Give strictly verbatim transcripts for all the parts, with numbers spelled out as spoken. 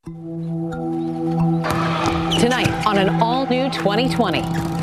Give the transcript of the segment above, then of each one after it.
Tonight on an all-new twenty twenty.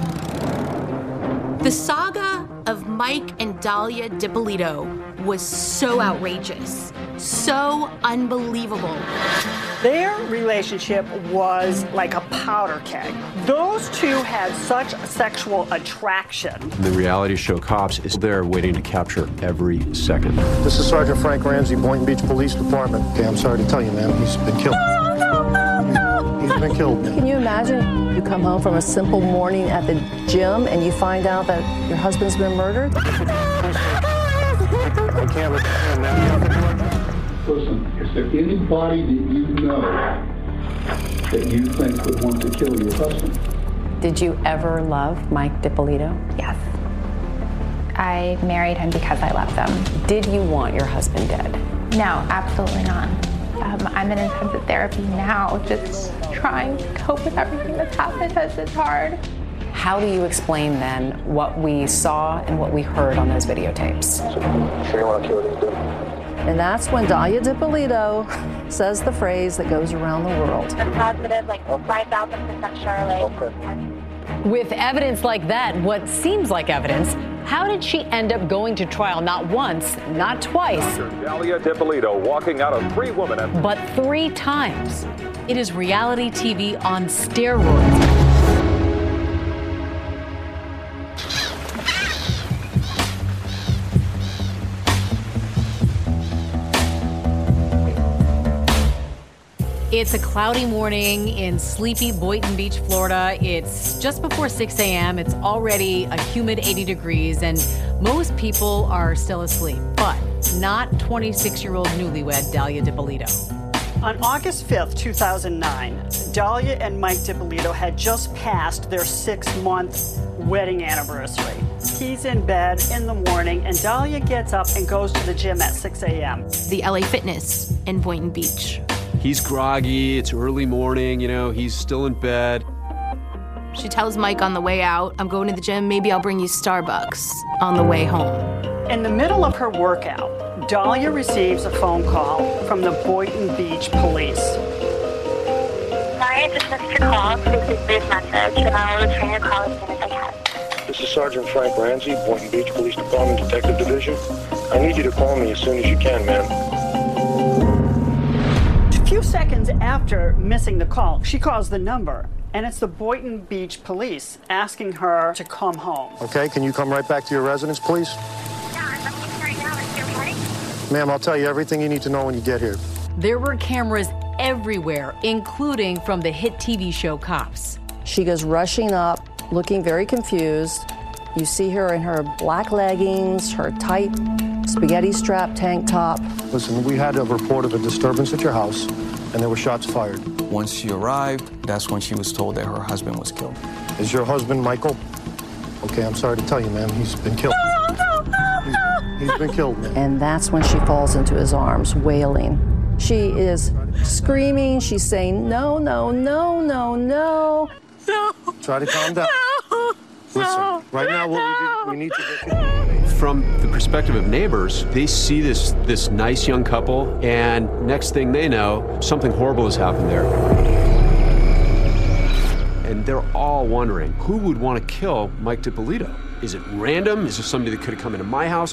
The saga of Mike and Dalia Dippolito was so outrageous, so unbelievable. Their relationship was like a powder keg. Those two had such sexual attraction. The reality show Cops is there waiting to capture every second. This is Sergeant Frank Ramsey, Boynton Beach Police Department. Okay, I'm sorry to tell you, ma'am, he's been killed. No, no, no, no. He's been killed. Can you imagine you come home from a simple morning at the gym and you find out that your husband's been murdered? I can't let him, ma'am. Listen, is there anybody that you know that you think would want to kill your husband? Did you ever love Mike Dippolito? Yes. I married him because I loved him. Did you want your husband dead? No, absolutely not. Um, I'm in intensive therapy now, just trying to cope with everything that's happened because it's hard. How do you explain then what we saw and what we heard on those videotapes? Sure you want to kill these dudes? And that's when Dalia Dippolito says the phrase that goes around the world. I'm positive, like five thousand percent Charlotte. Okay. With evidence like that, what seems like evidence, how did she end up going to trial not once, not twice, Dalia Dippolito walking out of three women, but three times? It is reality T V on steroids. It's a cloudy morning in sleepy Boynton Beach, Florida. It's just before six a.m. It's already a humid eighty degrees, and most people are still asleep, but not twenty-six-year-old newlywed Dalia Dippolito. On August fifth, two thousand nine, Dalia and Mike Dippolito had just passed their six-month wedding anniversary. He's in bed in the morning, and Dalia gets up and goes to the gym at six a.m. The L A Fitness in Boynton Beach. He's groggy, it's early morning, you know, he's still in bed. She tells Mike on the way out, I'm going to the gym, maybe I'll bring you Starbucks on the way home. In the middle of her workout, Dalia receives a phone call from the Boynton Beach Police. Sorry, I just missed your call. Please leave a brief message, and I'll return your call as soon as I can. This is Sergeant Frank Ramsey, Boynton Beach Police Department Detective Division. I need you to call me as soon as you can, ma'am. A few seconds after missing the call, she calls the number, and it's the Boynton Beach Police asking her to come home. Okay, can you come right back to your residence, please? Yeah, I'm looking right now. Is it okay? Ma'am, I'll tell you everything you need to know when you get here. There were cameras everywhere, including from the hit T V show Cops. She goes rushing up, looking very confused. You see her in her black leggings, her tight spaghetti strap tank top. Listen, we had a report of a disturbance at your house, and there were shots fired. Once she arrived, that's when she was told that her husband was killed. Is your husband Michael? Okay, I'm sorry to tell you, ma'am, he's been killed. No, no, no, he's, no. he's been killed, ma'am. And that's when she falls into his arms, wailing. She is screaming. She's saying, no, no, no, no, no. No. Try to calm down. No. Listen, no. right now what no. we, do, we need to get you. From the perspective of neighbors, they see this this nice young couple, and next thing they know, something horrible has happened there. And they're all wondering, who would want to kill Mike Dippolito? Is it random? Is it somebody that could have come into my house?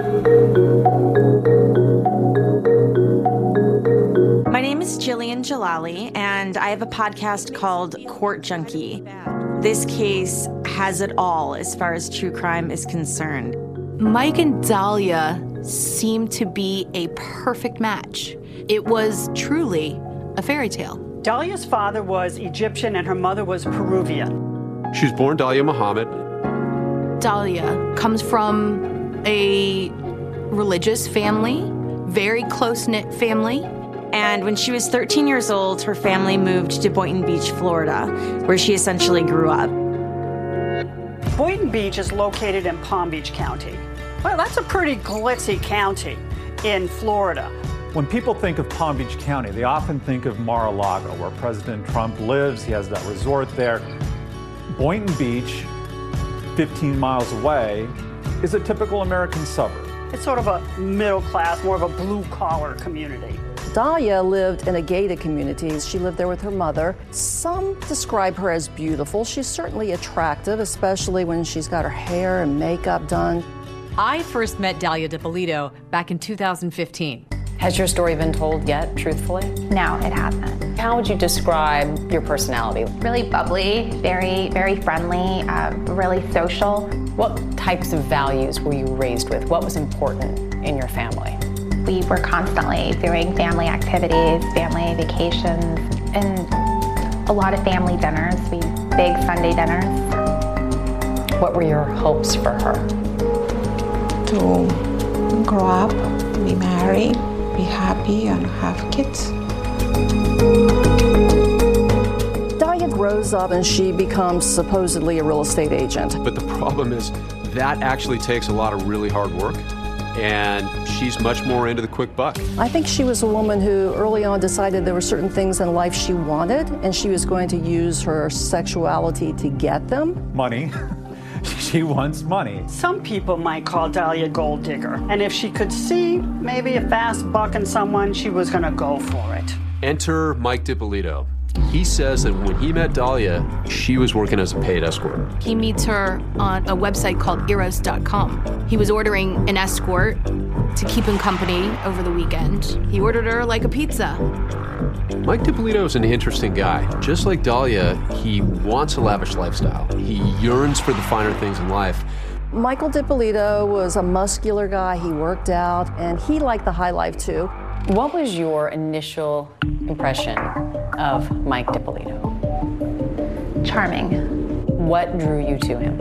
My name is Jillian Jalali, and I have a podcast called Court Junkie. This case has it all as far as true crime is concerned. Mike and Dalia seemed to be a perfect match. It was truly a fairy tale. Dalia's father was Egyptian and her mother was Peruvian. She was born Dalia Muhammad. Dalia comes from a religious family, very close-knit family. And when she was thirteen years old, her family moved to Boynton Beach, Florida, where she essentially grew up. Boynton Beach is located in Palm Beach County. Well, that's a pretty glitzy county in Florida. When people think of Palm Beach County, they often think of Mar-a-Lago, where President Trump lives. He has that resort there. Boynton Beach, fifteen miles away, is a typical American suburb. It's sort of a middle class, more of a blue-collar community. Dahlia lived in a gated community. She lived there with her mother. Some describe her as beautiful. She's certainly attractive, especially when she's got her hair and makeup done. I first met Dahlia Dippolito back in two thousand fifteen. Has your story been told yet, truthfully? No, it hasn't. How would you describe your personality? Really bubbly, very, very friendly, uh, really social. What types of values were you raised with? What was important in your family? We were constantly doing family activities, family vacations, and a lot of family dinners. We big Sunday dinners. What were your hopes for her? To grow up, be married, be happy, and have kids. Dahlia grows up and she becomes supposedly a real estate agent. But the problem is that actually takes a lot of really hard work, and she's much more into the quick buck. I think she was a woman who early on decided there were certain things in life she wanted, and she was going to use her sexuality to get them. Money. She wants money. Some people might call Dahlia a gold digger, and if she could see maybe a fast buck in someone, she was gonna go for it. Enter Mike Dippolito. He says that when he met Dahlia, she was working as a paid escort. He meets her on a website called eros dot com. He was ordering an escort to keep him company over the weekend. He ordered her like a pizza. Mike Dippolito is an interesting guy. Just like Dahlia, he wants a lavish lifestyle. He yearns for the finer things in life. Michael Dippolito was a muscular guy. He worked out, and he liked the high life too. What was your initial impression of Mike Dippolito? Charming. What drew you to him?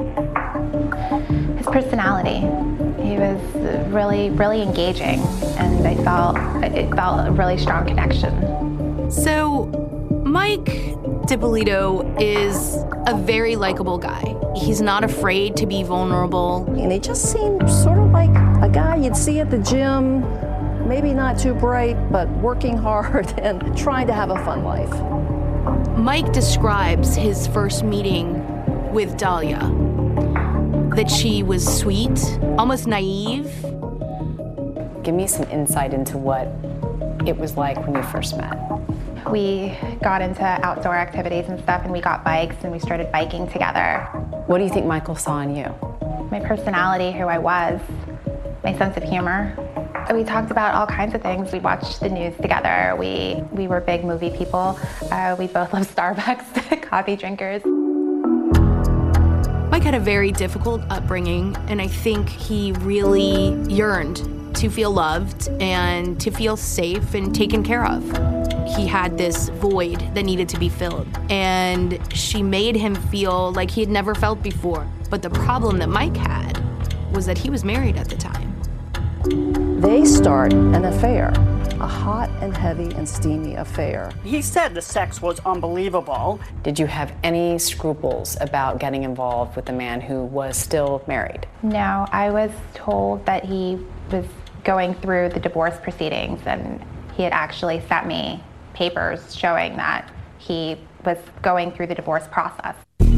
His personality. He was really, really engaging, and I felt it felt a really strong connection. So, Mike Dippolito is a very likable guy. He's not afraid to be vulnerable. And he just seemed sort of like a guy you'd see at the gym, maybe not too bright, but working hard and trying to have a fun life. Mike describes his first meeting with Dahlia, that she was sweet, almost naive. Give me some insight into what it was like when you first met. We got into outdoor activities and stuff, and we got bikes, and we started biking together. What do you think Michael saw in you? My personality, who I was, my sense of humor. We talked about all kinds of things. We watched the news together. We we were big movie people. Uh, we both love Starbucks, coffee drinkers. Mike had a very difficult upbringing, and I think he really yearned to feel loved and to feel safe and taken care of. He had this void that needed to be filled, and she made him feel like he had never felt before. But the problem that Mike had was that he was married at the time. They start an affair, a hot and heavy and steamy affair. He said the sex was unbelievable. Did you have any scruples about getting involved with a man who was still married? No, I was told that he was going through the divorce proceedings, and he had actually sent me papers showing that he was going through the divorce process.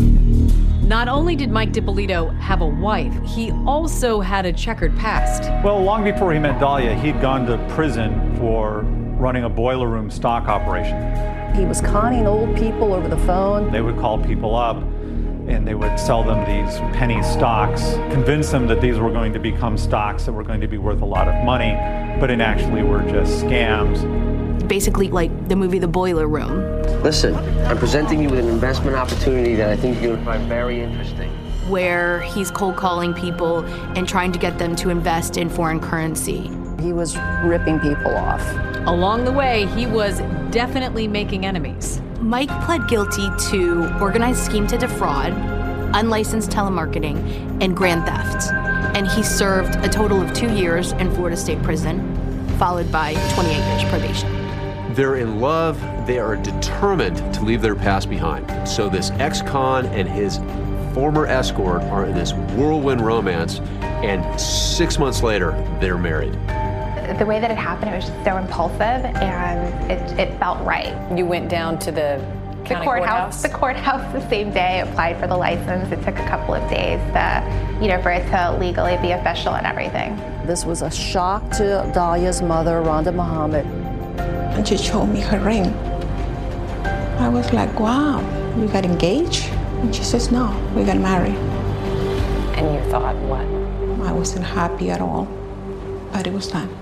Not only did Mike Dippolito have a wife, he also had a checkered past. Well, long before he met Dahlia, he'd gone to prison for running a boiler room stock operation. He was conning old people over the phone. They would call people up and they would sell them these penny stocks, convince them that these were going to become stocks that were going to be worth a lot of money, but in actually were just scams. Basically like the movie The Boiler Room. Listen, I'm presenting you with an investment opportunity that I think you're going to find very interesting. Where he's cold calling people and trying to get them to invest in foreign currency. He was ripping people off. Along the way, he was definitely making enemies. Mike pled guilty to organized scheme to defraud, unlicensed telemarketing, and grand theft. And he served a total of two years in Florida State Prison, followed by twenty-eight years probation. They're in love, they are determined to leave their past behind. So this ex-con and his former escort are in this whirlwind romance, and six months later, they're married. The way that it happened, it was just so impulsive, and it, it felt right. You went down to the The county courthouse, courthouse? the courthouse the same day, applied for the license. It took a couple of days to, you know, for it to legally be official and everything. This was a shock to Dahlia's mother, Rhonda Muhammad. and she showed me her ring. I was like, wow, we got engaged? And she says, no, we got married. And you thought what? I wasn't happy at all, but it was time.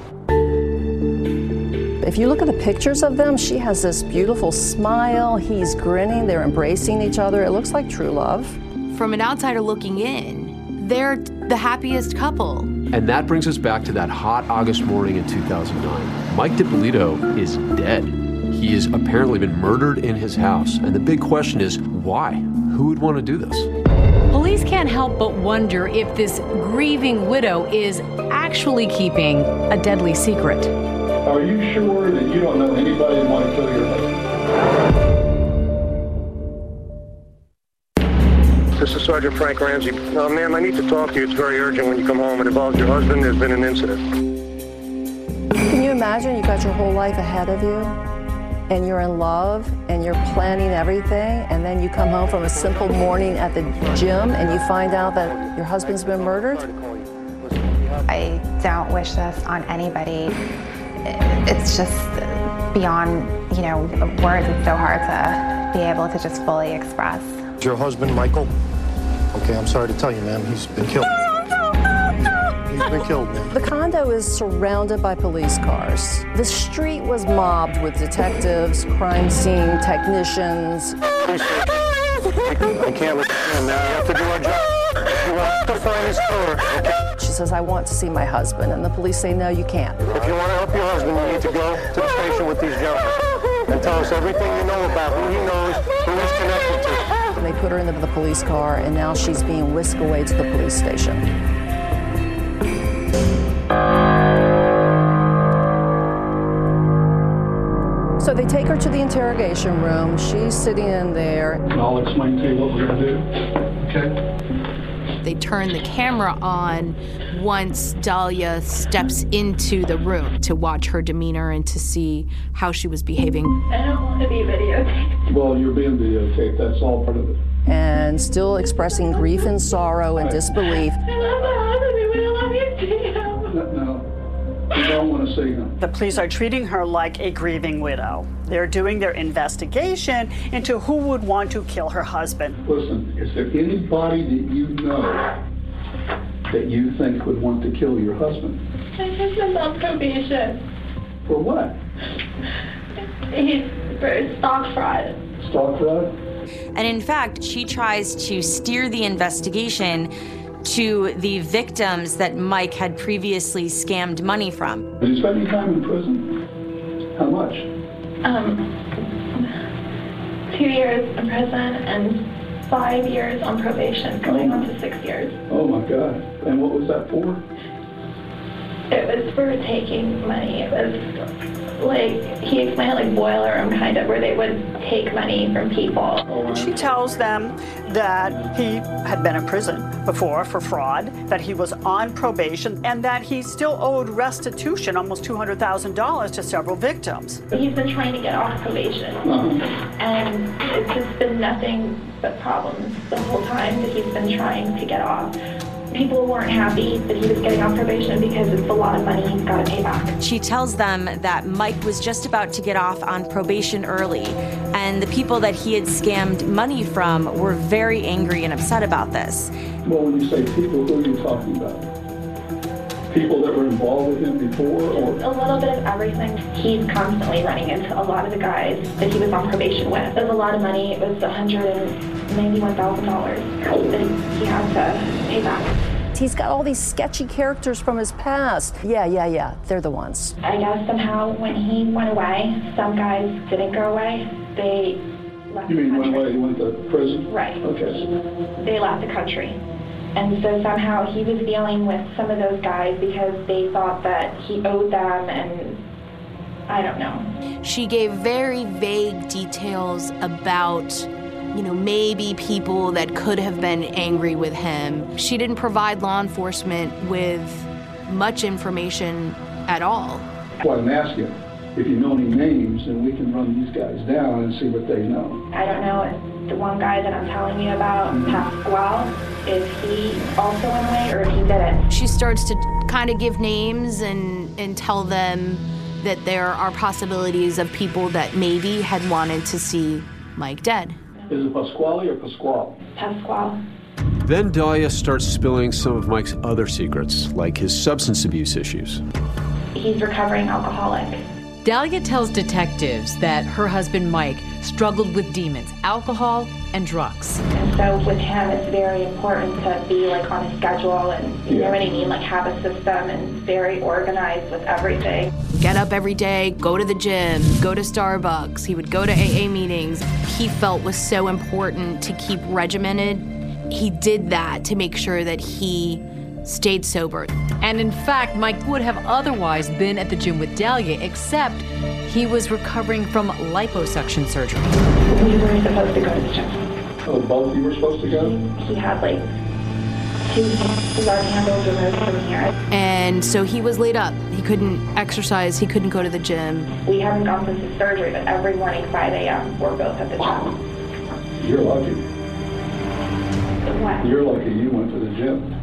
If you look at the pictures of them, she has this beautiful smile. He's grinning. They're embracing each other. It looks like true love. From an outsider looking in, they're the happiest couple. And that brings us back to that hot August morning in two thousand nine. Mike DiPolito is dead. He has apparently been murdered in his house. And the big question is, why? Who would want to do this? Police can't help but wonder if this grieving widow is actually keeping a deadly secret. Are you sure that you don't know anybody who want to kill your husband? This is Sergeant Frank Ramsey. Uh, ma'am, I need to talk to you. It's very urgent when you come home. It involves your husband. There's been an incident. Can you imagine you got your whole life ahead of you and you're in love and you're planning everything, and then you come home from a simple morning at the gym and you find out that your husband's been murdered? I don't wish this on anybody. It's just beyond, you know, words. It's so hard to be able to just fully express. Your husband, Michael? Okay, I'm sorry to tell you, ma'am, he's been killed. He's been killed, ma'am. The condo is surrounded by police cars. The street was mobbed with detectives, crime scene technicians. I can't let you in, man. We have to do our job. You have to find his killer, okay? She says, I want to see my husband. And the police say, no, you can't. If you want to help your husband, you need to go to the station with these gentlemen and tell us everything you know about who he knows, who he's connected to. They put her into the police car, and now she's being whisked away to the police station. So they take her to the interrogation room. She's sitting in there. And I'll explain to you what we're going to do, okay? They turn the camera on once Dahlia steps into the room to watch her demeanor and to see how she was behaving. I don't want to be videotaped. Well, you're being videotaped. That's all part of it. And still expressing grief and sorrow and disbelief. I love my husband. We don't love you too. No, no. You don't want to see him. The police are treating her like a grieving widow. They're doing their investigation into who would want to kill her husband. Listen, is there anybody that you know that you think would want to kill your husband? My husband's on probation. For what? He's for stock fraud. Stock fraud? And in fact, she tries to steer the investigation to the victims that Mike had previously scammed money from. Did you spend any time in prison? How much? Um, two years in prison and five years on probation, going on to six years. Oh my God. And what was that for? It was for taking money. It was like, he explained it like boiler room kind of, where they would take money from people. She tells them that he had been in prison before for fraud, that he was on probation, and that he still owed restitution, almost two hundred thousand dollars, to several victims. He's been trying to get off probation, and it's just been nothing but problems the whole time that he's been trying to get off. People weren't happy that he was getting off probation because it's a lot of money he's got to pay back. She tells them that Mike was just about to get off on probation early, and the people that he had scammed money from were very angry and upset about this. Well, when you say people, who are you talking about? People that were involved with him before, or? A little bit of everything. He's constantly running into a lot of the guys that he was on probation with. It was a lot of money. It was one hundred ninety-one thousand dollars that he had to pay back. He's got all these sketchy characters from his past. Yeah, yeah, yeah, they're the ones. I guess somehow when he went away, some guys didn't go away. They left You mean the went country. away, he went to prison? Right. Okay. They left the country. And so somehow he was dealing with some of those guys because they thought that he owed them, and I don't know. She gave very vague details about, you know, maybe people that could have been angry with him. She didn't provide law enforcement with much information at all. Well, I'm asking, if you know any names, then we can run these guys down and see what they know. I don't know if the one guy that I'm telling you about, Pasquale, if he also went away or if he didn't. She starts to kind of give names and, and tell them that there are possibilities of people that maybe had wanted to see Mike dead. Is it Pasquale or Pasquale? Pasquale. Then Dahlia starts spilling some of Mike's other secrets, like his substance abuse issues. He's recovering alcoholic. Dahlia tells detectives that her husband Mike struggled with demons, alcohol and drugs. And so with him, it's very important to be like on a schedule and, you know what I mean, like have a system and very organized with everything. Get up every day, go to the gym, go to Starbucks. He would go to A A meetings. He felt was so important to keep regimented. He did that to make sure that he stayed sober. And in fact, Mike would have otherwise been at the gym with Dahlia, except he was recovering from liposuction surgery. We were supposed to go to the gym. Oh, both of you were supposed to go? He had like two love handles removed from here. And so he was laid up. He couldn't exercise, he couldn't go to the gym. We haven't gone since his surgery, but every morning, five a.m., we're both at the gym. You're lucky. What? You're lucky you went to the gym.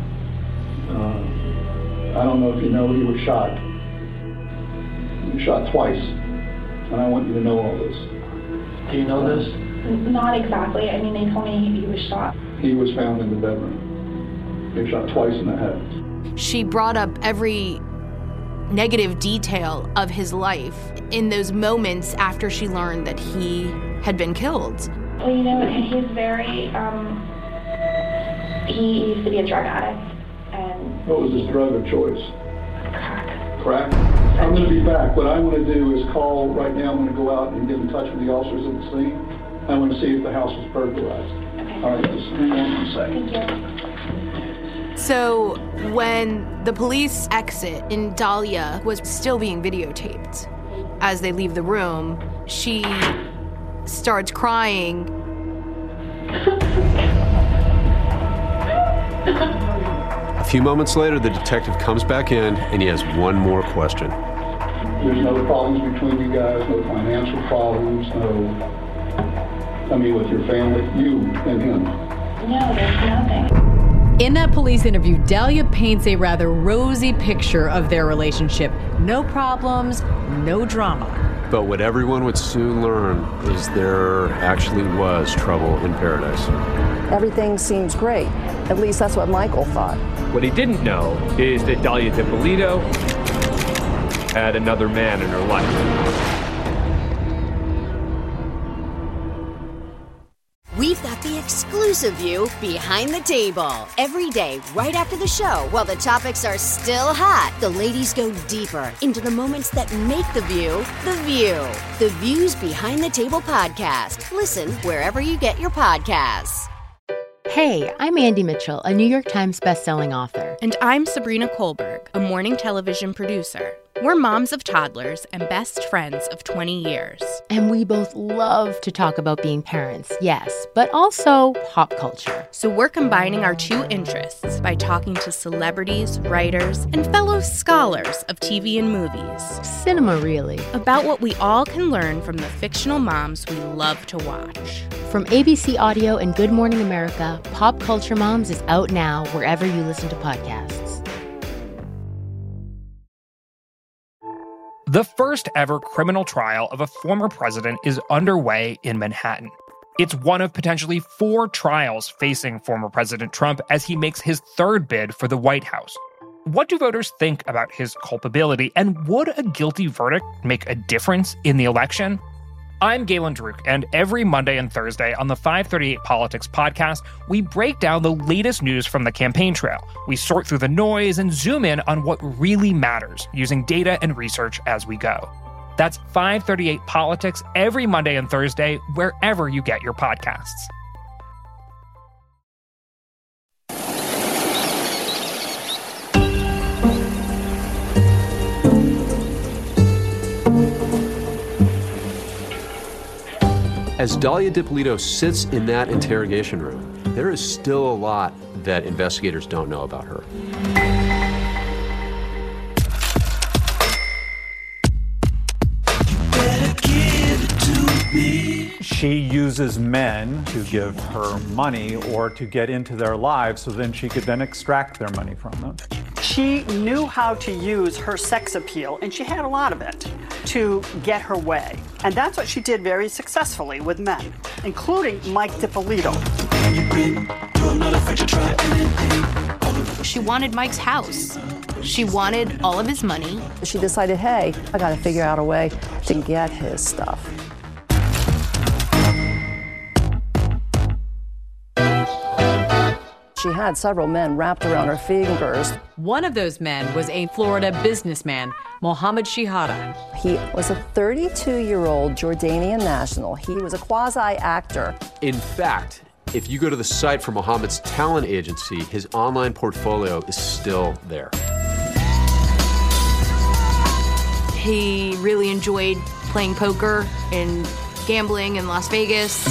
Uh, I don't know if you know, he was shot. He was shot twice. And I want you to know all this. Do you know this? Not exactly. I mean, they told me he was shot. He was found in the bedroom. He was shot twice in the head. She brought up every negative detail of his life in those moments after she learned that he had been killed. Well, you know, he's very, um, he used to be a drug addict. And what was his drug of choice? Crack. Crack? I'm going to be back. What I want to do is call right now. I'm going to go out and get in touch with the officers at the scene. I want to see if the house was burglarized. Okay. All right, just hang on one second. Thank you. So when the police exit and Dahlia was still being videotaped, as they leave the room, she starts crying. A few moments later, the detective comes back in and he has one more question. There's no problems between you guys, no financial problems, no, I mean, with your family, you and him. No, there's nothing. In that police interview, Dahlia paints a rather rosy picture of their relationship. No problems, no drama. But what everyone would soon learn is there actually was trouble in paradise. Everything seems great. At least that's what Michael thought. What he didn't know is that Dahlia DiPolito had another man in her life. We've got the exclusive view behind the table. Every day, right after the show, while the topics are still hot, the ladies go deeper into the moments that make the view the view. The Views Behind the Table podcast. Listen wherever you get your podcasts. Hey, I'm Andy Mitchell, a New York Times bestselling author. And I'm Sabrina Kohlberg, a morning television producer. We're moms of toddlers and best friends of twenty years. And we both love to talk about being parents, yes, but also pop culture. So we're combining our two interests by talking to celebrities, writers, and fellow scholars of T V and movies. Cinema, really. About what we all can learn from the fictional moms we love to watch. From A B C Audio and Good Morning America, Pop Culture Moms is out now wherever you listen to podcasts. The first ever criminal trial of a former president is underway in Manhattan. It's one of potentially four trials facing former President Trump as he makes his third bid for the White House. What do voters think about his culpability, and would a guilty verdict make a difference in the election? I'm Galen Druk, and every Monday and Thursday on the five thirty-eight Politics podcast, we break down the latest news from the campaign trail. We sort through the noise and zoom in on what really matters, using data and research as we go. That's five thirty-eight Politics every Monday and Thursday, wherever you get your podcasts. As Dahlia DiPolito sits in that interrogation room, there is still a lot that investigators don't know about her. She uses men to give her money or to get into their lives so then she could then extract their money from them. She knew how to use her sex appeal, and she had a lot of it, to get her way. And that's what she did very successfully with men, including Mike DiPolito. She wanted Mike's house. She wanted all of his money. She decided, hey, I got to figure out a way to get his stuff. She had several men wrapped around her fingers. One of those men was a Florida businessman, Mohammed Shihada. He was a thirty-two-year-old Jordanian national. He was a quasi-actor. In fact, if you go to the site for Mohammed's talent agency, his online portfolio is still there. He really enjoyed playing poker and gambling in Las Vegas.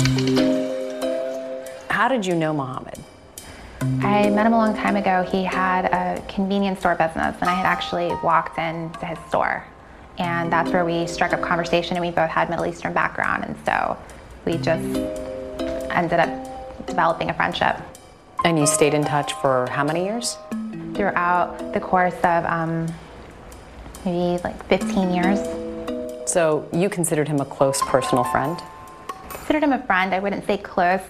How did you know Mohammed? I met him a long time ago. He had a convenience store business, and I had actually walked into his store. And that's where we struck up conversation, and we both had Middle Eastern background, and so we just ended up developing a friendship. And you stayed in touch for how many years? Throughout the course of um, maybe like fifteen years. So you considered him a close personal friend? Considered him a friend. I wouldn't say close.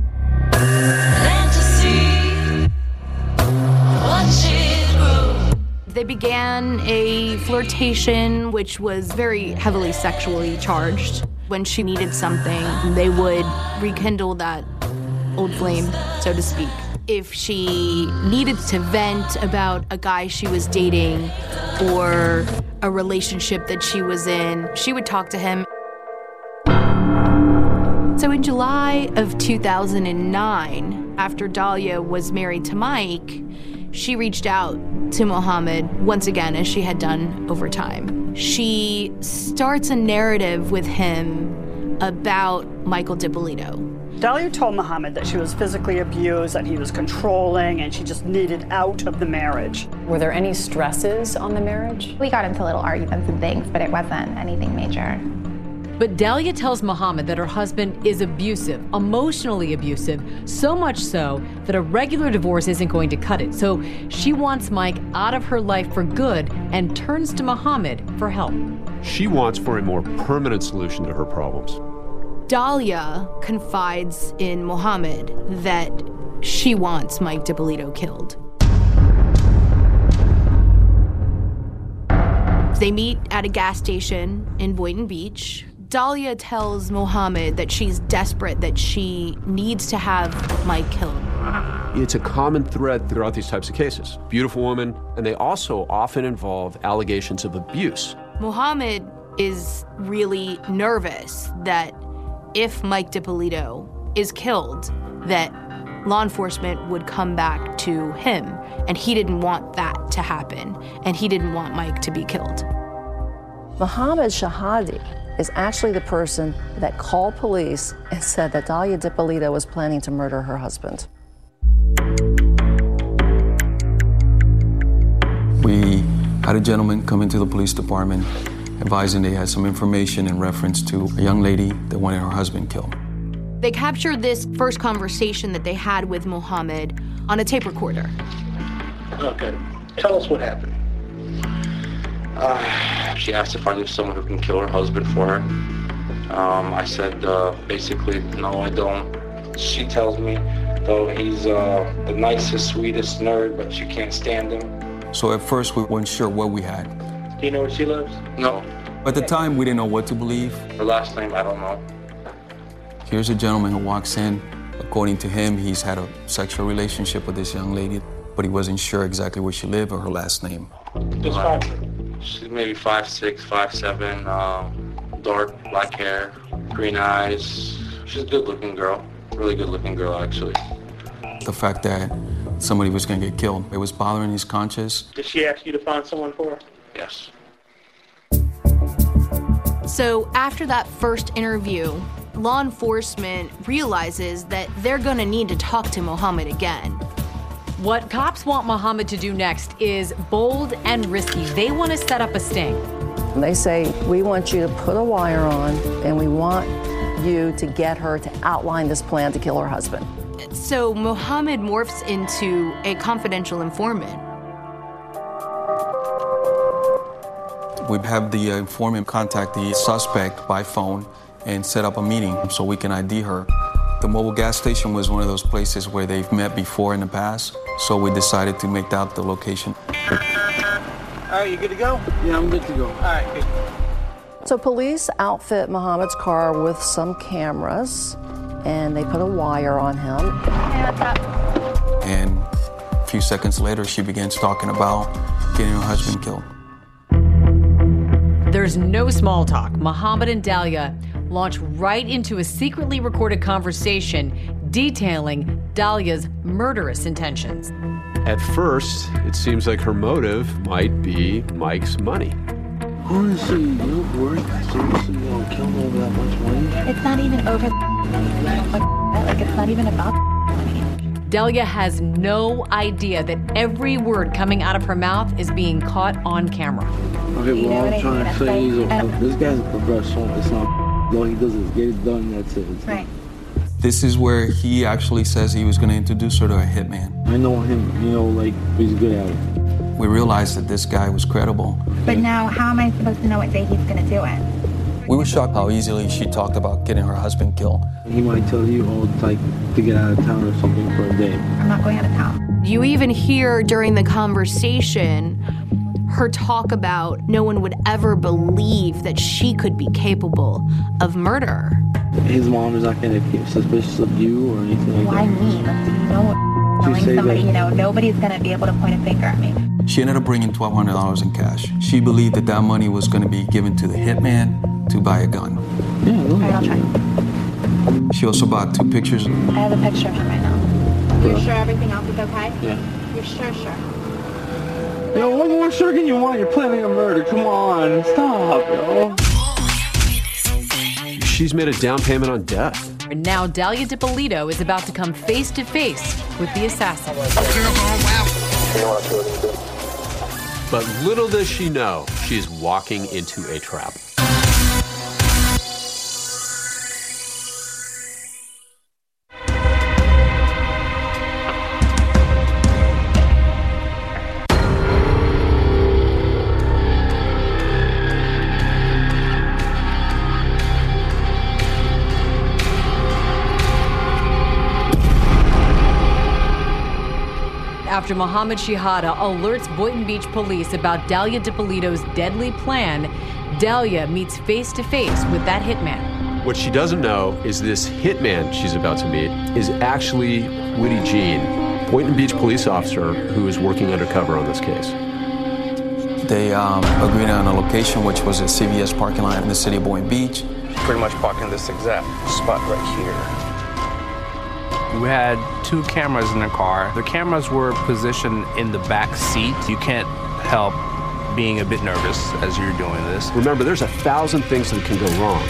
They began a flirtation, which was very heavily sexually charged. When she needed something, they would rekindle that old flame, so to speak. If she needed to vent about a guy she was dating or a relationship that she was in, she would talk to him. So in July of two thousand nine, after Dahlia was married to Mike, she reached out to Mohammed once again, as she had done over time. She starts a narrative with him about Michael DiPolito. Dahlia told Mohammed that she was physically abused, that he was controlling, and she just needed out of the marriage. Were there any stresses on the marriage? We got into little arguments and things, but it wasn't anything major. But Dahlia tells Mohammed that her husband is abusive, emotionally abusive, so much so that a regular divorce isn't going to cut it. So she wants Mike out of her life for good and turns to Mohammed for help. She wants for a more permanent solution to her problems. Dahlia confides in Mohammed that she wants Mike DiPolito killed. They meet at a gas station in Boynton Beach. Dahlia tells Mohammed that she's desperate, that she needs to have Mike killed. It's a common thread throughout these types of cases. Beautiful woman, and they also often involve allegations of abuse. Mohammed is really nervous that if Mike DiPolito is killed, that law enforcement would come back to him, and he didn't want that to happen, and he didn't want Mike to be killed. Mohammed Shihada is actually the person that called police and said that Dahlia DiPolito was planning to murder her husband. We had a gentleman come into the police department advising they had some information in reference to a young lady that wanted her husband killed. They captured this first conversation that they had with Mohammed on a tape recorder. Okay, tell us what happened. Uh, she asked if I knew someone who can kill her husband for her. Um, I said, uh, basically, no, I don't. She tells me, though, he's uh, the nicest, sweetest nerd, but she can't stand him. So at first, we weren't sure what we had. Do you know where she lives? No. At the time, we didn't know what to believe. Her last name, I don't know. Here's a gentleman who walks in. According to him, he's had a sexual relationship with this young lady, but he wasn't sure exactly where she lived or her last name. Uh, she's maybe five six, five seven, um, dark black hair, green eyes. She's a good-looking girl, really good-looking girl, actually. The fact that somebody was going to get killed, it was bothering his conscience. Did she ask you to find someone for her? Yes. So after that first interview, law enforcement realizes that they're going to need to talk to Mohammed again. What cops want Mohammed to do next is bold and risky. They want to set up a sting. And they say, we want you to put a wire on, and we want you to get her to outline this plan to kill her husband. So Mohammed morphs into a confidential informant. We have the uh, informant contact the suspect by phone and set up a meeting so we can I D her. The mobile gas station was one of those places where they've met before in the past, so we decided to make that the location. All right, you good to go? Yeah, I'm good to go. All right, good. So police outfit Muhammad's car with some cameras, and they put a wire on him. Hey, what's up? And a few seconds later, she begins talking about getting her husband killed. There's no small talk. Muhammad and Dalia launch right into a secretly recorded conversation detailing Dalia's murderous intentions. At first, it seems like her motive might be Mike's money. Honestly, you're worried seriously you don't kill over that much money? It's not even over like it's not even about money. Dalia has no idea that every word coming out of her mouth is being caught on camera. Okay, well, I'm trying to say he's a, this guy's a professional. It's not all he does is get it done, that's it. It's right. This is where he actually says he was going to introduce her to a hitman. I know him, you know, like, he's good at it. We realized that this guy was credible. But now, how am I supposed to know what day he's going to do it? We were shocked how easily she talked about getting her husband killed. He might tell you, oh, it's like to get out of town or something for a day. I'm not going out of town. You even hear during the conversation her talk about no one would ever believe that she could be capable of murder. His mom is not going to get suspicious of you or anything like Why that. Why me? You know, telling somebody, you know, nobody's going to be able to point a finger at me. She ended up bringing twelve hundred dollars in cash. She believed that that money was going to be given to the hitman to buy a gun. Yeah, all right, I'll try. She also bought two pictures. I have a picture of him right now. You're Yeah. sure everything else is okay? Yeah. You're sure, sure? Yo, what more sure can you want? You're planning a murder. Come on, stop, yo. She's made a down payment on death. And now Dalia Dippolito is about to come face to face with the assassin. But little does she know, she's walking into a trap. After Mohammed Shihada alerts Boynton Beach police about Dalia Dippolito's deadly plan, Dalia meets face to face with that hitman. What she doesn't know is this hitman she's about to meet is actually Whitty Jean, Boynton Beach police officer who is working undercover on this case. They um, agreed on a location, which was a C V S parking lot in the city of Boynton Beach. Pretty much parking this exact spot right here. We had two cameras in the car. The cameras were positioned in the back seat. You can't help being a bit nervous as you're doing this. Remember, there's a thousand things that can go wrong.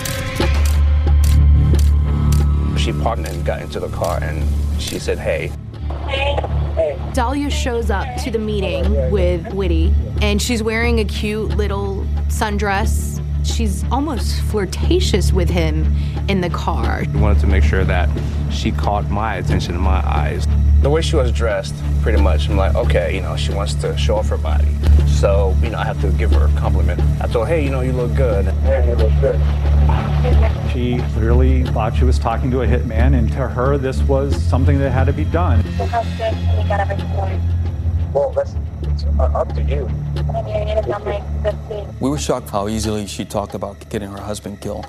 She parked and got into the car and she said, hey. Dalia shows up to the meeting with Whitty, and she's wearing a cute little sundress. She's almost flirtatious with him in the car. We wanted to make sure that she caught my attention in my eyes. The way she was dressed, pretty much, I'm like, okay, you know, she wants to show off her body. So, you know, I have to give her a compliment. I told her, hey, you know, you look good. Yeah, you look good. She clearly thought she was talking to a hitman, and to her, this was something that had to be done. So how soon can we get everything going? Well, that's it's up to you. I mean, you need to come like this week. We were shocked how easily she talked about getting her husband killed.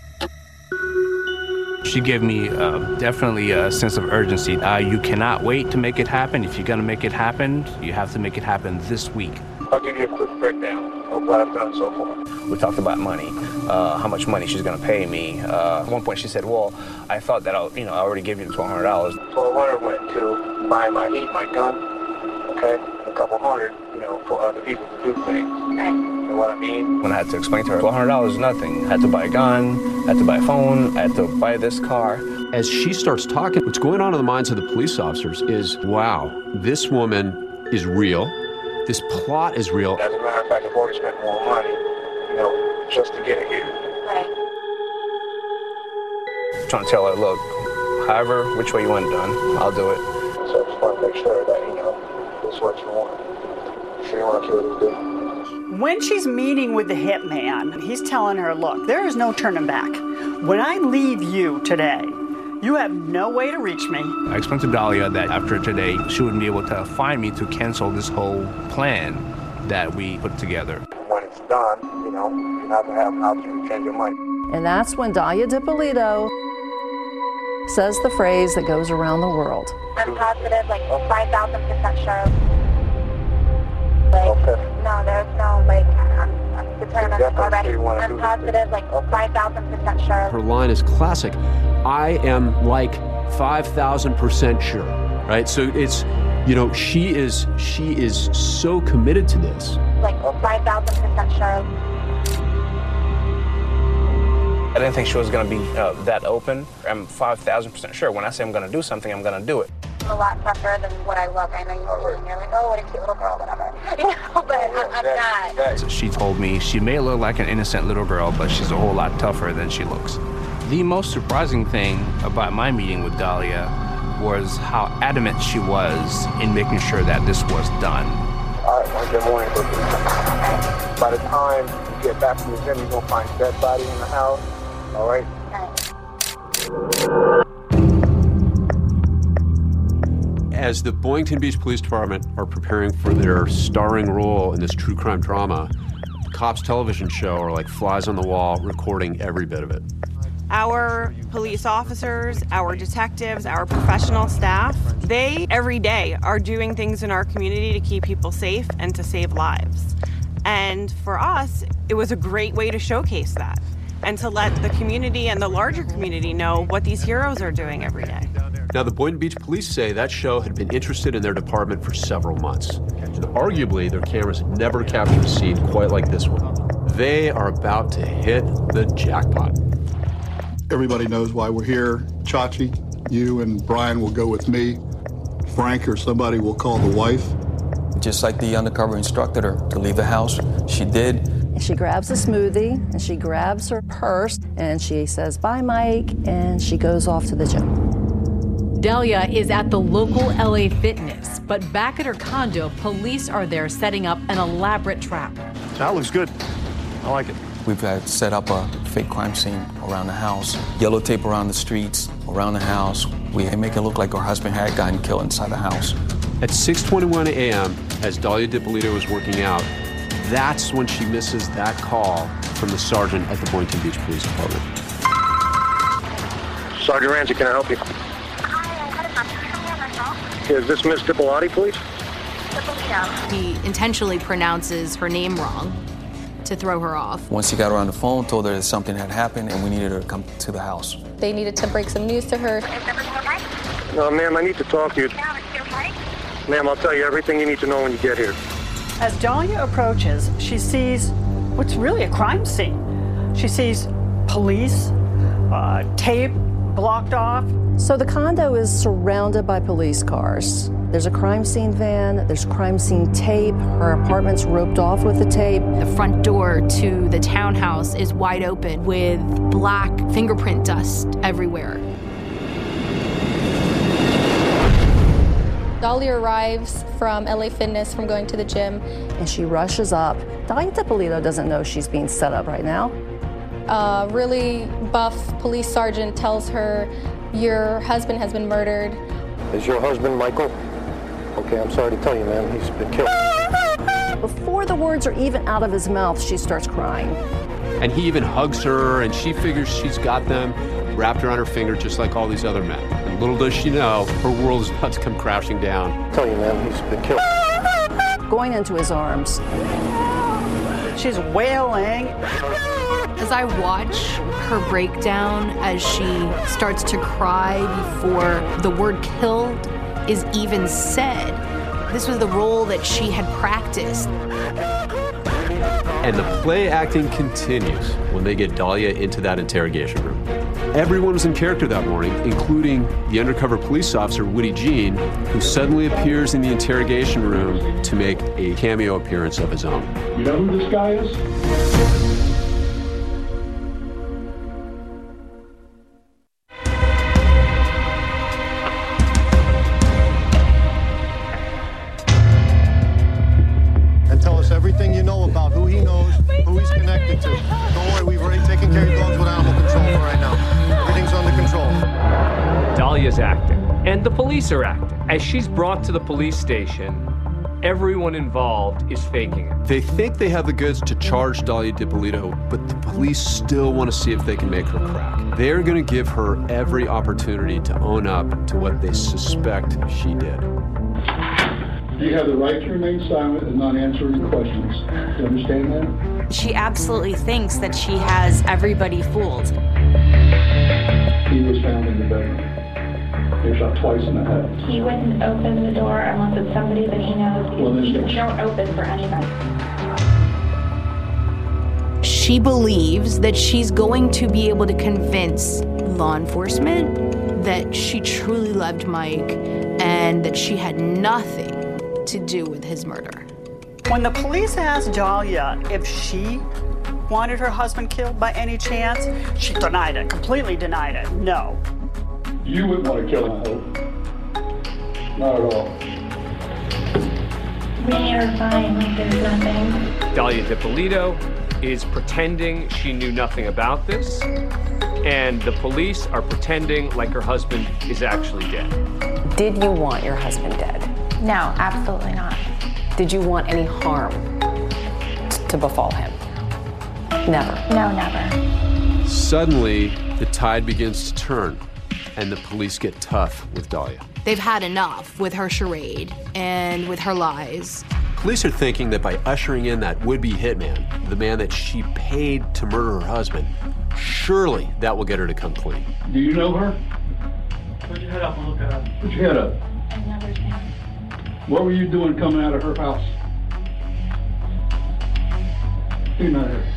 She gave me uh, definitely a sense of urgency. Uh, you cannot wait to make it happen. If you're gonna make it happen, you have to make it happen this week. I'll give you a quick breakdown of what I've done so far. We talked about money, uh, how much money she's gonna pay me. Uh, at one point she said, well, I thought that I'll, you know, I already gave you the twelve hundred dollars. twelve hundred went to buy my heat, my gun, okay? A couple hundred, you know, for other people to do things. You know what I mean? When I had to explain to her, twelve hundred dollars is nothing. I had to buy a gun, I had to buy a phone, I had to buy this car. As she starts talking, what's going on in the minds of the police officers is, wow, this woman is real. This plot is real. As a matter of fact, I've already spent more money, you know, just to get it here. Right. Trying to tell her, look, however, which way you want it done, I'll do it. So I just want to make sure that, you know, this is what you want. If you want to kill this dude. When she's meeting with the hitman, he's telling her, look, there is no turning back. When I leave you today, you have no way to reach me. I explained to Dahlia that after today, she wouldn't be able to find me to cancel this whole plan that we put together. When it's done, you know, you have to have an option to change your mind. And that's when Dalia Dippolito says the phrase that goes around the world. I'm positive, like five thousand percent sure. Like, okay. No, there's no, like, I'm, I'm determined already. I'm positive, like five thousand percent sure. Her line is classic. I am like five thousand percent sure, right? So it's, you know, she is, she is so committed to this. Like five thousand percent sure. I didn't think she was going to be uh, that open. I'm five thousand percent sure. When I say I'm going to do something, I'm going to do it. I'm a lot tougher than what I look. I know you and you're like, oh, what a cute little girl, whatever. You know, but I'm, I'm not. So she told me she may look like an innocent little girl, but she's a whole lot tougher than she looks. The most surprising thing about my meeting with Dahlia was how adamant she was in making sure that this was done. All right, well, good morning. By the time you get back from the gym, you're going to find a dead body in the house. All right? As the Boynton Beach Police Department are preparing for their starring role in this true crime drama, the Cops television show are like flies on the wall, recording every bit of it. Our police officers, our detectives, our professional staff, they every day are doing things in our community to keep people safe and to save lives. And for us, it was a great way to showcase that and to let the community and the larger community know what these heroes are doing every day. Now, the Boynton Beach Police say that show had been interested in their department for several months. And arguably, their cameras had never captured a scene quite like this one. They are about to hit the jackpot. Everybody knows why we're here. Chachi, you and Brian will go with me. Frank or somebody will call the wife. Just like the undercover instructed her to leave the house, she did. And she grabs a smoothie, and she grabs her purse, and she says, bye, Mike, and she goes off to the gym. Delia is at the local L A Fitness, but back at her condo, police are there setting up an elaborate trap. That looks good. I like it. We've had set up a fake crime scene around the house, yellow tape around the streets, around the house. We make it look like her husband had gotten killed inside the house. At six twenty-one a m, as Dalia Dippolito is working out, that's when she misses that call from the sergeant at the Boynton Beach Police Department. Sergeant Ramsey, can I help you? Is this Miss Dippolito, please? He intentionally pronounces her name wrong to throw her off. Once he got her on the phone, told her that something had happened and we needed her to come to the house. They needed to break some news to her. No, ma'am, I need to talk to you. Ma'am, I'll tell you everything you need to know when you get here. As Dalia approaches, she sees what's really a crime scene. She sees police, uh, tape blocked off. So the condo is surrounded by police cars. There's a crime scene van, there's crime scene tape, her apartment's roped off with the tape. The front door to the townhouse is wide open with black fingerprint dust everywhere. Dahlia arrives from L A Fitness from going to the gym. And she rushes up. Dalia Dippolito doesn't know she's being set up right now. A really buff police sergeant tells her, your husband has been murdered. Is your husband Michael? Okay, I'm sorry to tell you, ma'am, he's been killed. Before the words are even out of his mouth, she starts crying. And he even hugs her, and she figures she's got them wrapped around her finger just like all these other men. And little does she know, her world is about to come crashing down. I tell you, ma'am, he's been killed. Going into his arms. She's wailing. As I watch her breakdown as she starts to cry before the word killed is even said, this was the role that she had practiced. And the play acting continues when they get Dalia into that interrogation room. Everyone was in character that morning, including the undercover police officer, Woody Jean, who suddenly appears in the interrogation room to make a cameo appearance of his own. You know who this guy is? Everything you know about who Dahlia's acting, and the police are acting. As she's brought to the police station, everyone involved is faking it. They think they have the goods to charge Dahlia Dippolito, but the police still want to see if they can make her crack. They're going to give her every opportunity to own up to what they suspect she did. You have the right to remain silent and not answer any questions. Do you understand that? She absolutely thinks that she has everybody fooled. He was found in the bedroom. He was shot twice in the head. He wouldn't open the door unless it's somebody that he knows. Well, then he don't. don't open for anybody. She believes that she's going to be able to convince law enforcement that she truly loved Mike and that she had nothing to do with his murder. When the police asked Dahlia if she wanted her husband killed by any chance, she denied it, completely denied it. No. You wouldn't want to kill him, I hope. Not at all. We are fine, like there's nothing. Dahlia Dippolito is pretending she knew nothing about this, and the police are pretending like her husband is actually dead. Did you want your husband dead? No, absolutely not. Did you want any harm t- to befall him? Never. No, never. Suddenly, the tide begins to turn, and the police get tough with Dahlia. They've had enough with her charade and with her lies. Police are thinking that by ushering in that would-be hitman, the man that she paid to murder her husband, surely that will get her to come clean. Do you know her? Put your head up and look at her. Put your head up. I've never seen her. What were you doing coming out of her house? You're not here.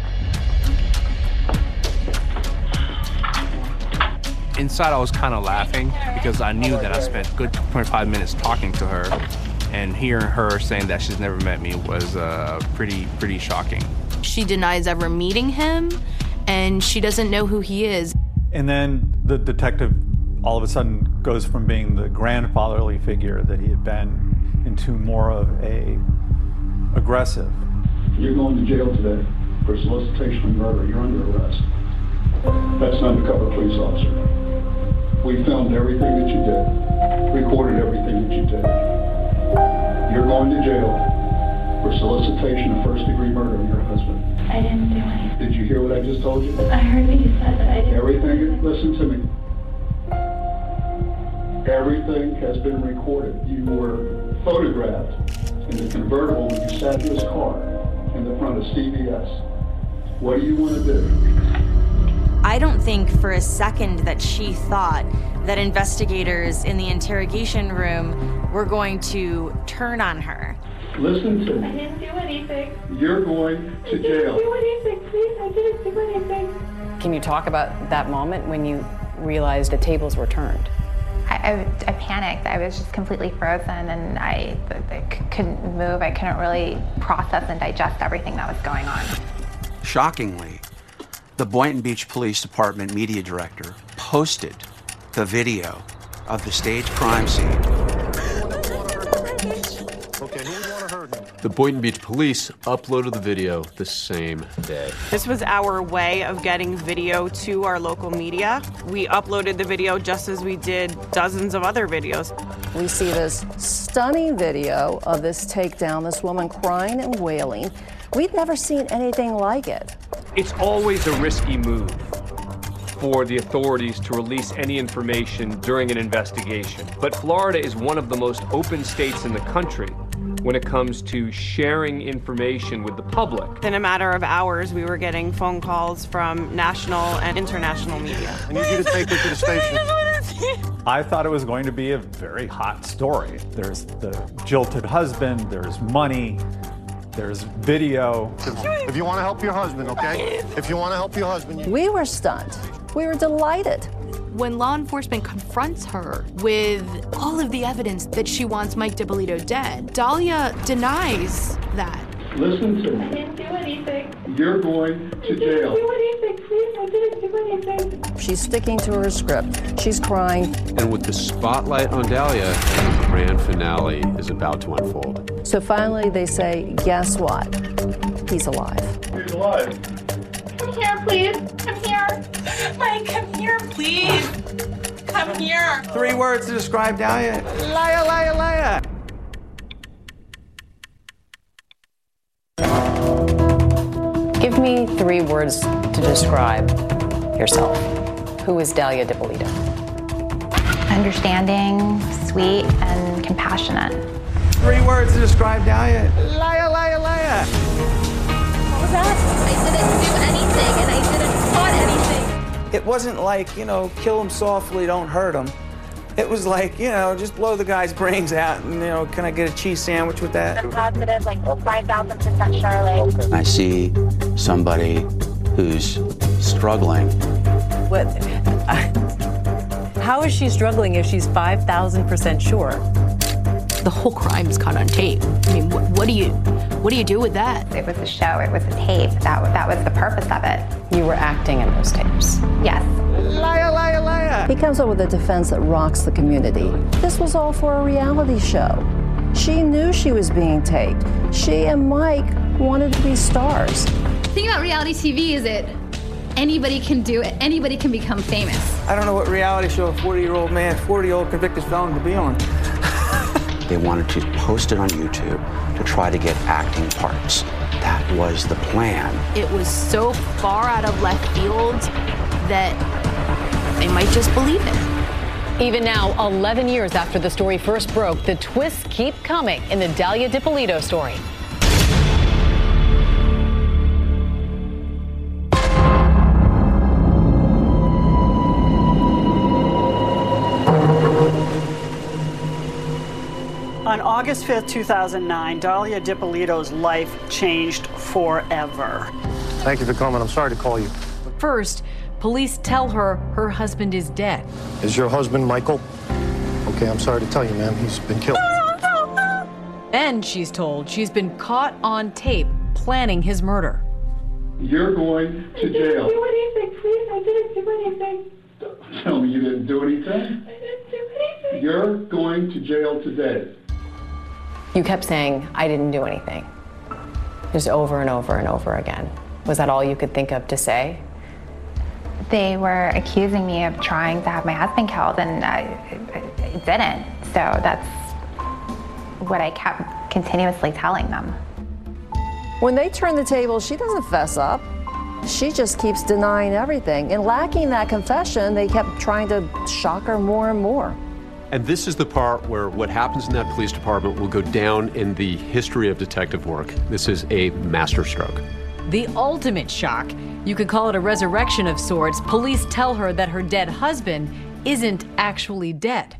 Inside, I was kind of laughing because I knew that I spent a good twenty-five minutes talking to her, and hearing her saying that she's never met me was uh, pretty, pretty shocking. She denies ever meeting him, and she doesn't know who he is. And then the detective all of a sudden goes from being the grandfatherly figure that he had been into more of a aggressive. You're going to jail today for solicitation of murder. You're under arrest. That's an undercover police officer. We filmed everything that you did, recorded everything that you did. You're going to jail for solicitation of first-degree murder of your husband. I didn't do anything. Did you hear what I just told you? I heard what you said, but I didn't. Everything, listen to me. Everything has been recorded. You were photographed in the convertible when you sat in this car in the front of C B S. What do you want to do? I don't think for a second that she thought that investigators in the interrogation room were going to turn on her. Listen to me. I didn't do anything. You're going to jail. I didn't do anything, please. I didn't do anything. Can you talk about that moment when you realized the tables were turned? I, I, I panicked. I was just completely frozen, and I, I couldn't move. I couldn't really process and digest everything that was going on. Shockingly, the Boynton Beach Police Department media director posted the video of the staged crime scene. The Boynton Beach Police uploaded the video the same day. This was our way of getting video to our local media. We uploaded the video just as we did dozens of other videos. We see this stunning video of this takedown, this woman crying and wailing. We'd never seen anything like it. It's always a risky move for the authorities to release any information during an investigation. But Florida is one of the most open states in the country when it comes to sharing information with the public. In a matter of hours, we were getting phone calls from national and international media. I need you to take her to the station. I thought it was going to be a very hot story. There's the jilted husband, there's money, there's video. If you want to help your husband, okay? If you want to help your husband. You... We were stunned. We were delighted. When law enforcement confronts her with all of the evidence that she wants Mike Dippolito dead, Dahlia denies that. Listen to me. I didn't do anything. You're going to jail. I didn't do anything, please. I didn't do anything. She's sticking to her script. She's crying. And with the spotlight on Dahlia, the grand finale is about to unfold. So finally they say, guess what? He's alive. He's alive. Come here, please. Come here. Mike, come here, please. Come here. Three words to describe Dahlia. Liar, liar, liar. Give me three words to describe yourself. Who is Dahlia Dippolito? Understanding, sweet, and compassionate. Three words to describe Dahlia. Liar, liar, liar. What was that? I didn't do anything, and I didn't plot anything. It wasn't like, you know, kill him softly, don't hurt him. It was like, you know, just blow the guy's brains out and, you know, can I get a cheese sandwich with that? I'm positive, like five thousand percent Charlotte. I see somebody who's struggling. What? How is she struggling if she's five thousand percent sure? The whole crime's caught on tape. I mean, what, what do you, what do you do with that? It was a show. It was a tape. That that was the purpose of it. You were acting in those tapes. Yes. Liar, liar, liar. He comes up with a defense that rocks the community. This was all for a reality show. She knew she was being taped. She and Mike wanted to be stars. The thing about reality T V is that anybody can do it. Anybody can become famous. I don't know what reality show a forty-year-old man, forty-year-old convicted felon to be on. They wanted to post it on YouTube to try to get acting parts. That was the plan. It was so far out of left field that they might just believe it. Even now, eleven years after the story first broke, the twists keep coming in the Dahlia Dippolito story. On August fifth, two thousand nine, Dahlia Dippolito's life changed forever. Thank you for coming. I'm sorry to call you. First, police tell her her husband is dead. Is your husband Michael? Okay, I'm sorry to tell you, ma'am. He's been killed. Then she's told she's been caught on tape planning his murder. You're going to jail. I didn't do anything, please. I didn't do anything. Tell me you didn't do anything? I didn't do anything. You're going to jail today. You kept saying, I didn't do anything. Just over and over and over again. Was that all you could think of to say? They were accusing me of trying to have my husband killed, and I, I didn't. So that's what I kept continuously telling them. When they turn the table, she doesn't fess up. She just keeps denying everything. And lacking that confession, they kept trying to shock her more and more. And this is the part where what happens in that police department will go down in the history of detective work. This is a masterstroke. The ultimate shock. You could call it a resurrection of sorts. Police tell her that her dead husband isn't actually dead.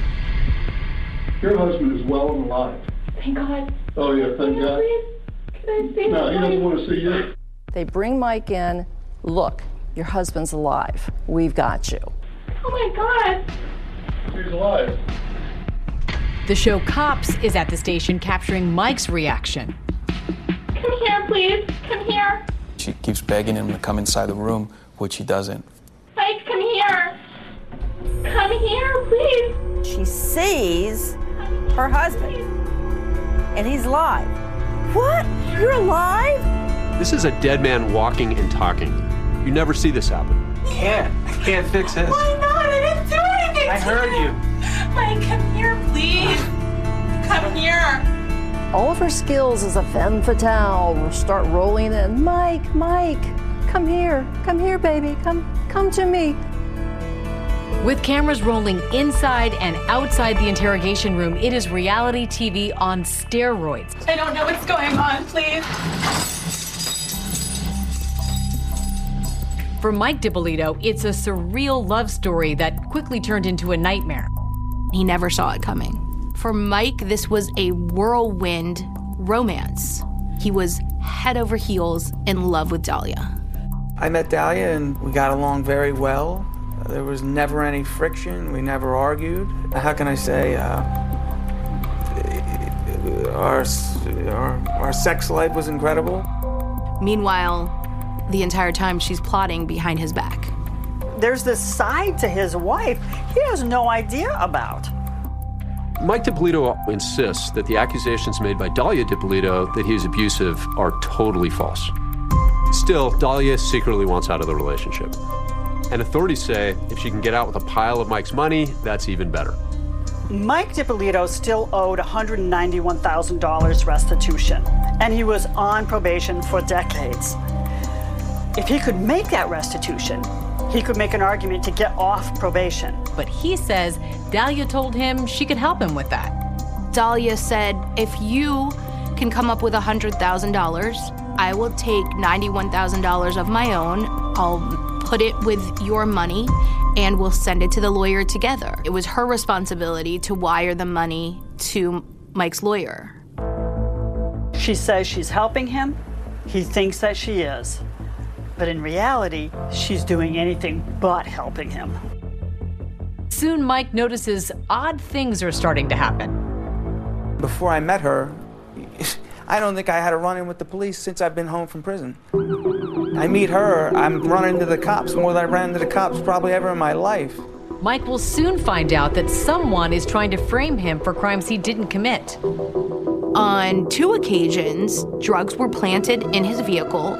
Your husband is well and alive. Thank God. Oh, yeah, thank God. Can I see No, my he doesn't wife? want to see you. They bring Mike in. Look, your husband's alive. We've got you. Oh my God. He's alive. The show Cops is at the station capturing Mike's reaction. Come here, please. Come here. She keeps begging him to come inside the room, which he doesn't. Mike, come here. Come here, please. She sees her husband, and he's alive. What? You're alive? This is a dead man walking and talking. You never see this happen. Can't. I can't fix this. Why not? I didn't do anything I to heard you. Mike, come here, please. Come here. All of her skills as a femme fatale will start rolling in. Mike, Mike, come here. Come here, baby. Come, come to me. With cameras rolling inside and outside the interrogation room, it is reality T V on steroids. I don't know what's going on, please. For Mike Dippolito, it's a surreal love story that quickly turned into a nightmare. He never saw it coming. For Mike, this was a whirlwind romance. He was head over heels in love with Dahlia. I met Dahlia and we got along very well. There was never any friction. We never argued. How can I say? Uh, our, our, our sex life was incredible. Meanwhile, the entire time she's plotting behind his back. There's this side to his wife he has no idea about. Mike Dippolito insists that the accusations made by Dahlia Dippolito that he is abusive are totally false. Still, Dahlia secretly wants out of the relationship. And authorities say if she can get out with a pile of Mike's money, that's even better. Mike DiPolito still owed one hundred ninety-one thousand dollars restitution, and he was on probation for decades. If he could make that restitution, he could make an argument to get off probation. But he says Dalia told him she could help him with that. Dalia said, if you can come up with one hundred thousand dollars, I will take ninety-one thousand dollars of my own, I'll put it with your money, and we'll send it to the lawyer together. It was her responsibility to wire the money to Mike's lawyer. She says she's helping him. He thinks that she is. But in reality, she's doing anything but helping him. Soon, Mike notices odd things are starting to happen. Before I met her, I don't think I had a run-in with the police since I've been home from prison. I meet her, I'm running into the cops more than I ran into the cops probably ever in my life. Mike will soon find out that someone is trying to frame him for crimes he didn't commit. On two occasions, drugs were planted in his vehicle.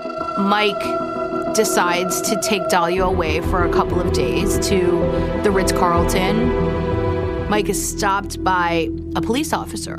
Mike decides to take Dalia away for a couple of days to the Ritz-Carlton. Mike is stopped by a police officer,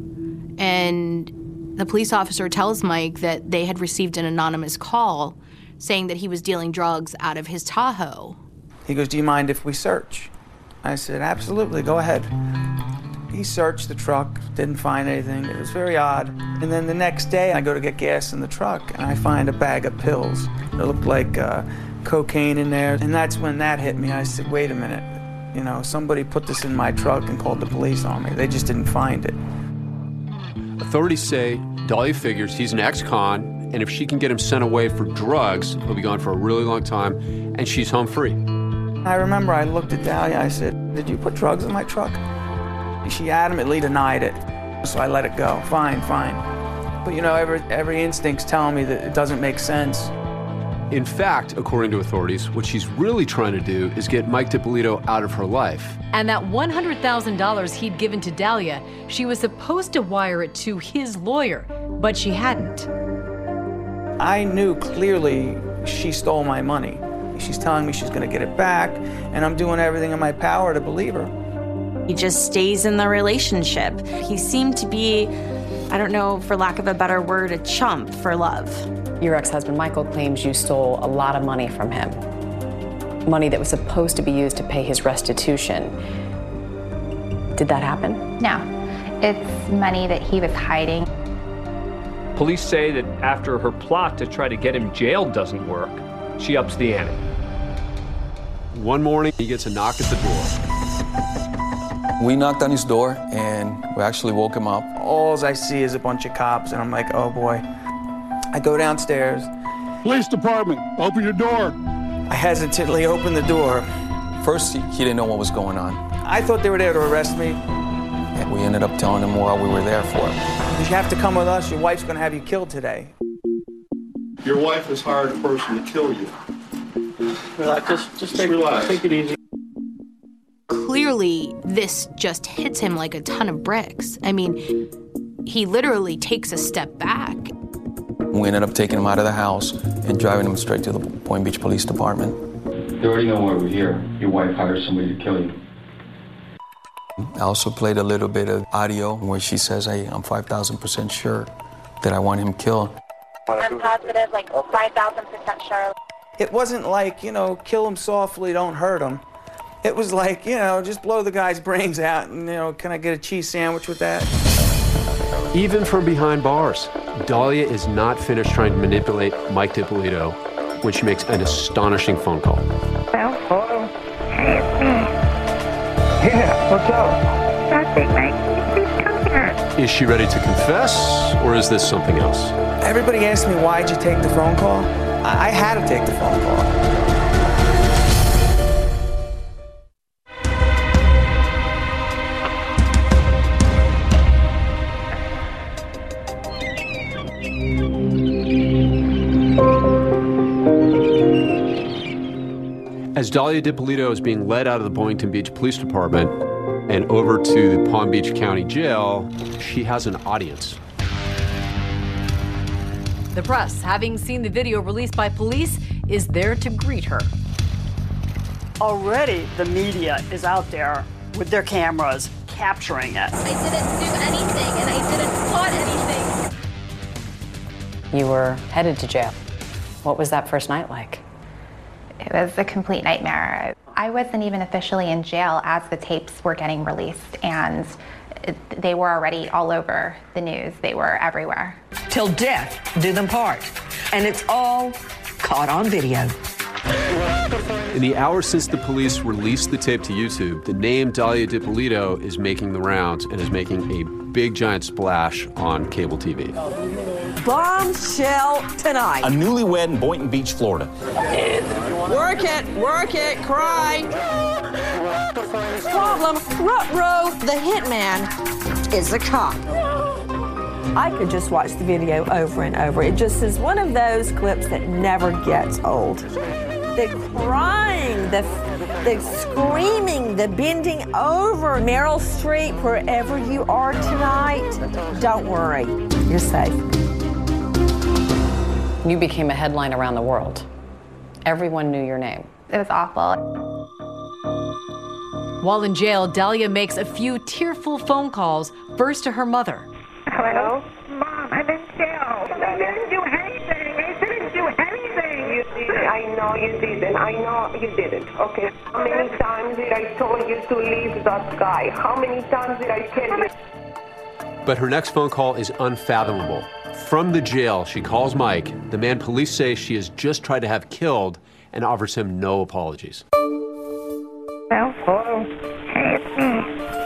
and the police officer tells Mike that they had received an anonymous call saying that he was dealing drugs out of his Tahoe. He goes, do you mind if we search? I said, absolutely, go ahead. He searched the truck, didn't find anything. It was very odd. And then the next day, I go to get gas in the truck, and I find a bag of pills. It looked like uh, cocaine in there, and that's when that hit me. I said, wait a minute. You know, somebody put this in my truck and called the police on me. They just didn't find it. Authorities say Dalia figures he's an ex-con, and if she can get him sent away for drugs, he'll be gone for a really long time, and she's home free. I remember I looked at Dalia, I said, did you put drugs in my truck? She adamantly denied it, so I let it go. Fine, fine. But you know, every, every instinct's telling me that it doesn't make sense. In fact, according to authorities, what she's really trying to do is get Mike DiPolito out of her life. And that one hundred thousand dollars he'd given to Dalia, she was supposed to wire it to his lawyer, but she hadn't. I knew clearly she stole my money. She's telling me she's gonna get it back, and I'm doing everything in my power to believe her. He just stays in the relationship. He seemed to be, I don't know, for lack of a better word, a chump for love. Your ex-husband Michael claims you stole a lot of money from him. Money that was supposed to be used to pay his restitution. Did that happen? No, it's money that he was hiding. Police say that after her plot to try to get him jailed doesn't work, she ups the ante. One morning, he gets a knock at the door. We knocked on his door, and we actually woke him up. All I see is a bunch of cops, and I'm like, oh boy. I go downstairs. Police department, open your door. I hesitantly open the door. First, he, he didn't know what was going on. I thought they were there to arrest me. And we ended up telling him what we were there for. You have to come with us. Your wife's gonna have you killed today. Your wife has hired a person to kill you. Relax, just, just take, relax. Take it easy. Clearly, this just hits him like a ton of bricks. I mean, he literally takes a step back. We ended up taking him out of the house and driving him straight to the Boynton Beach Police Department. They already know why we're here. Your wife hired somebody to kill you. I also played a little bit of audio where she says, hey, I'm five thousand percent sure that I want him killed. I'm positive, like five thousand percent sure. It wasn't like, you know, kill him softly, don't hurt him. It was like, you know, just blow the guy's brains out and, you know, can I get a cheese sandwich with that? Even from behind bars, Dalia is not finished trying to manipulate Mike DiPolito when she makes an astonishing phone call. Hello? Hey, it's me. Yeah, what's up? Nothing, Mike. Please come here. Is she ready to confess, or is this something else? Everybody asked me, why'd you take the phone call? I, I had to take the phone call. As Dalia DiPolito is being led out of the Boynton Beach Police Department and over to the Palm Beach County Jail, she has an audience. The press, having seen the video released by police, is there to greet her. Already, the media is out there with their cameras capturing it. I didn't do anything, and I didn't plot anything. You were headed to jail. What was that first night like? It was a complete nightmare. I wasn't even officially in jail as the tapes were getting released, and it, they were already all over the news. They were everywhere. Till death do them part. And it's all caught on video. In the hours since the police released the tape to YouTube, the name Dalia Dippolito is making the rounds and is making a big giant splash on cable T V. Bombshell tonight. A newlywed in Boynton Beach, Florida. Work it, work it, cry. Problem, Ruh-roh, the hitman, is a cop. I could just watch the video over and over. It just is one of those clips that never gets old. The crying, the, the screaming, the bending over. Meryl Streep, wherever you are tonight, don't worry, you're safe. You became a headline around the world. Everyone knew your name. It was awful. While in jail, Dalia makes a few tearful phone calls, first to her mother. Hello? Mom, I'm in jail. I didn't do anything. I didn't do anything. You did. I know you didn't. I know you didn't. Okay. How many times did I tell you to leave that guy? How many times did I tell you? But her next phone call is unfathomable. From the jail, she calls Mike, the man police say she has just tried to have killed, and offers him no apologies. Hello? Hello? Hey, it's me.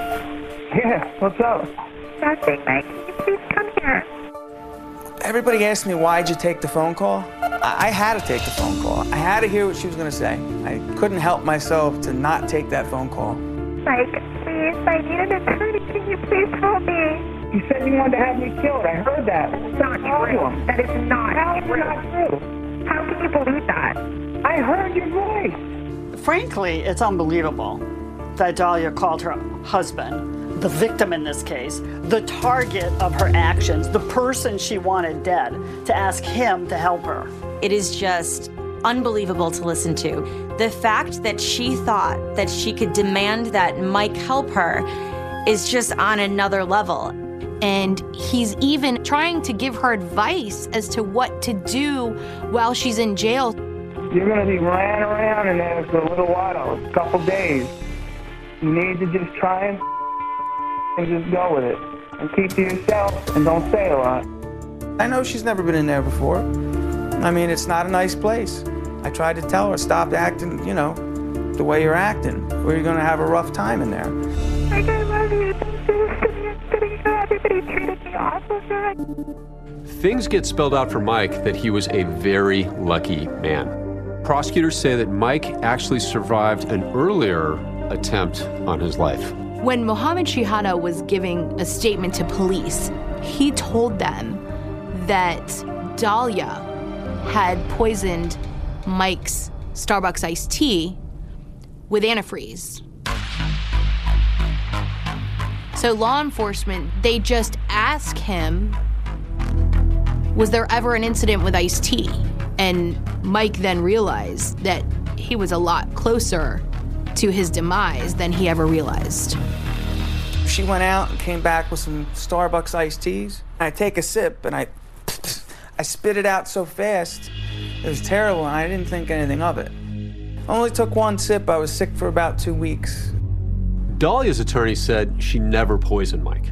Yeah, what's up? Nothing, Mike. Can you please come here? Everybody asked me, why'd you take the phone call? I, I had to take the phone call. I had to hear what she was going to say. I couldn't help myself to not take that phone call. Mike, please, I need an attorney. Can you please help me? You said you wanted to have me killed. I heard that. That's not true. That is not How is true. it not true? How can you believe that? I heard your voice. Frankly, it's unbelievable that Dalia called her husband, the victim in this case, the target of her actions, the person she wanted dead, to ask him to help her. It is just unbelievable to listen to. The fact that she thought that she could demand that Mike help her is just on another level. And he's even trying to give her advice as to what to do while she's in jail. You're going to be lying around in there for a little while, a couple days. You need to just try and, and just go with it. And keep to yourself and don't say a lot. I know she's never been in there before. I mean, it's not a nice place. I tried to tell her, stop acting, you know, the way you're acting, or you're going to have a rough time in there. Like, I love you. Everybody treated me awful. Things get spelled out for Mike that he was a very lucky man. Prosecutors say that Mike actually survived an earlier attempt on his life. When Mohammed Shihada was giving a statement to police, he told them that Dalia had poisoned Mike's Starbucks iced tea with antifreeze. So law enforcement, they just ask him, was there ever an incident with iced tea? And Mike then realized that he was a lot closer to his demise than he ever realized. She went out and came back with some Starbucks iced teas. I take a sip and I, I spit it out so fast. It was terrible and I didn't think anything of it. I only took one sip. I was sick for about two weeks. Dalia's attorney said she never poisoned Mike.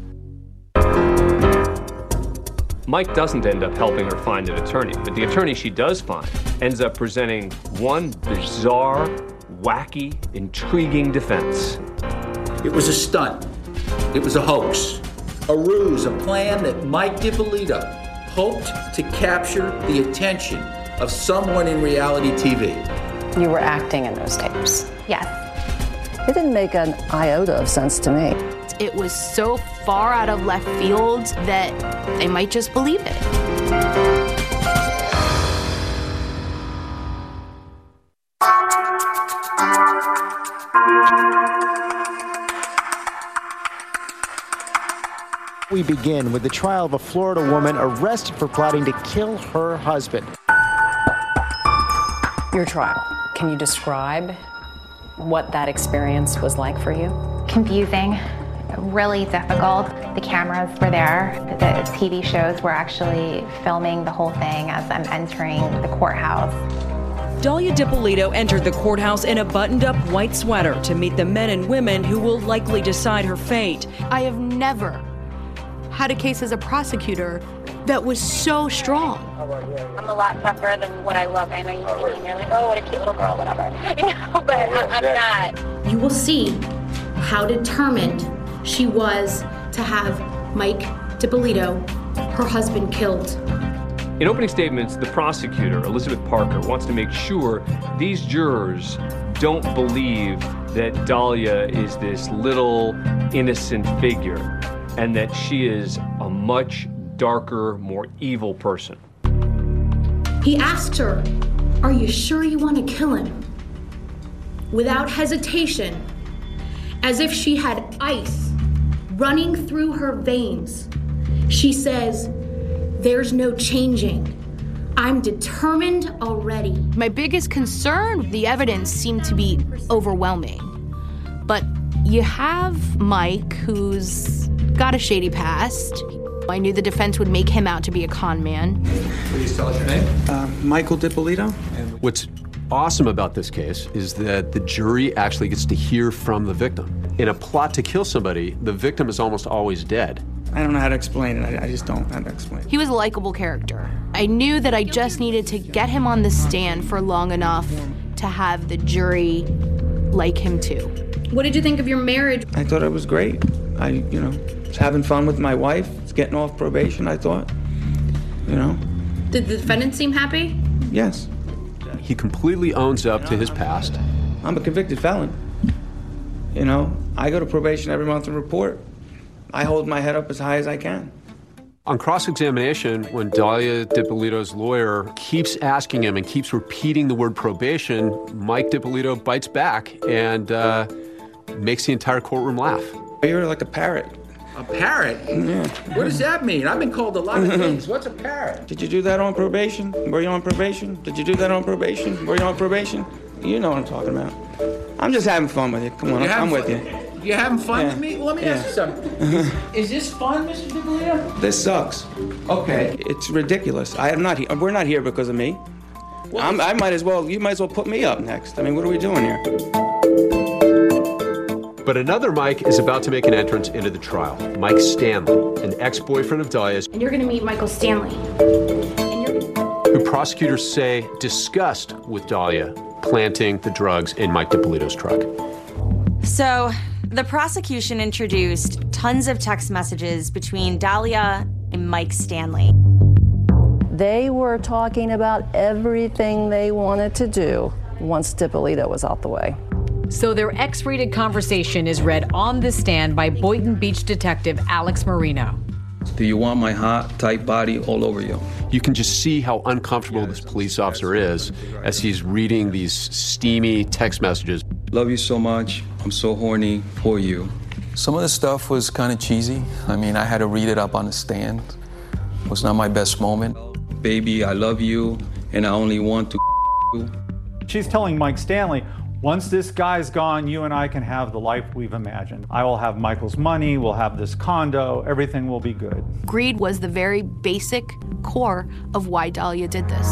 Mike doesn't end up helping her find an attorney, but the attorney she does find ends up presenting one bizarre, wacky, intriguing defense. It was a stunt. It was a hoax. A ruse, a plan that Mike Dippolito hoped to capture the attention of someone in reality T V. You were acting in those tapes. Yes. It didn't make an iota of sense to me. It was so far out of left field that they might just believe it. We begin with the trial of a Florida woman arrested for plotting to kill her husband. Your trial. Can you describe what that experience was like for you? Confusing, really difficult. The cameras were there. The T V shows were actually filming the whole thing as I'm entering the courthouse. Dalia Dippolito entered the courthouse in a buttoned-up white sweater to meet the men and women who will likely decide her fate. I have never had a case as a prosecutor that was so strong. I'm a lot tougher than what I look. I know you see me and you're like, oh, what a cute little girl, whatever. You know, but I'm not. You will see how determined she was to have Mike Dippolito, her husband, killed. In opening statements, the prosecutor, Elizabeth Parker, wants to make sure these jurors don't believe that Dalia is this little innocent figure and that she is a much darker, more evil person. He asked her, "Are you sure you want to kill him?" Without hesitation, as if she had ice running through her veins, she says, "There's no changing. I'm determined already." My biggest concern, the evidence seemed to be overwhelming. But you have Mike, who's got a shady past. I knew the defense would make him out to be a con man. Please tell us your name. Uh, Michael Dippolito. What's awesome about this case is that the jury actually gets to hear from the victim. In a plot to kill somebody, the victim is almost always dead. I don't know how to explain it. I, I just don't know how to explain it. He was a likable character. I knew that I just needed to get him on the stand for long enough to have the jury like him too. What did you think of your marriage? I thought it was great. I, you know, was having fun with my wife. Was getting off probation, I thought. You know. Did the defendant seem happy? Yes. He completely owns up to his past. I'm a convicted felon. You know, I go to probation every month and report. I hold my head up as high as I can. On cross-examination, when Dalia Dippolito's lawyer keeps asking him and keeps repeating the word probation, Mike Dippolito bites back and uh, makes the entire courtroom laugh. You're like a parrot. A parrot? Yeah. What does that mean? I've been called a lot of things. What's a parrot? Did you do that on probation? Were you on probation? Did you do that on probation? Were you on probation? You know what I'm talking about. I'm just having fun with you. Come on, You I'm, I'm with having you. fun? You having fun Yeah. with me? Well, let me Yeah. ask you something. Is, is this fun, Mister Dippolito? This sucks. Okay. It's ridiculous. I am not here. We're not here because of me. I'm, I might as well, you might as well put me up next. I mean, what are we doing here? But another Mike is about to make an entrance into the trial. Mike Stanley, an ex-boyfriend of Dalia's, And you're gonna meet Michael Stanley. who prosecutors say discussed with Dalia planting the drugs in Mike Dippolito's truck. So, the prosecution introduced tons of text messages between Dalia and Mike Stanley. They were talking about everything they wanted to do once Dippolito was out the way. So their X-rated conversation is read on the stand by Boynton Beach detective Alex Marino. Do you want my hot, tight body all over you? You can just see how uncomfortable this police officer is as he's reading these steamy text messages. Love you so much. I'm so horny for you. Some of the stuff was kind of cheesy. I mean, I had to read it up on the stand. It was not my best moment. Baby, I love you, and I only want to you. She's telling Mike Stanley, once this guy's gone, you and I can have the life we've imagined. I will have Michael's money, we'll have this condo, everything will be good. Greed was the very basic core of why Dalia did this.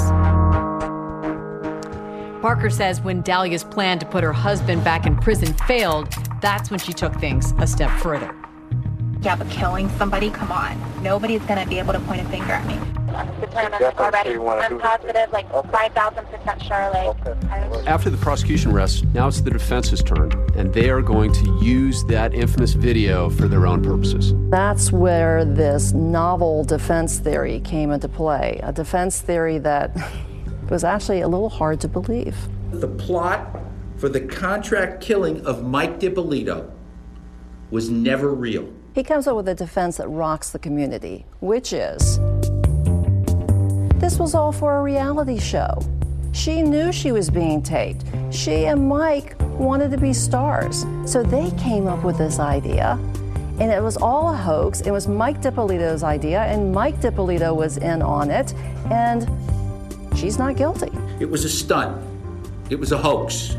Parker says when Dalia's plan to put her husband back in prison failed, that's when she took things a step further. Yeah, but killing somebody, come on. Nobody's gonna be able to point a finger at me. I'm determined already. I'm positive, like five thousand percent sure, like. After the prosecution rests, now it's the defense's turn, and they are going to use that infamous video for their own purposes. That's where this novel defense theory came into play, a defense theory that was actually a little hard to believe. The plot for the contract killing of Mike Dippolito was never real. He comes up with a defense that rocks the community, which is, this was all for a reality show. She knew she was being taped. She and Mike wanted to be stars. So they came up with this idea, and it was all a hoax. It was Mike Dippolito's idea, and Mike Dippolito was in on it, and she's not guilty. It was a stunt. It was a hoax.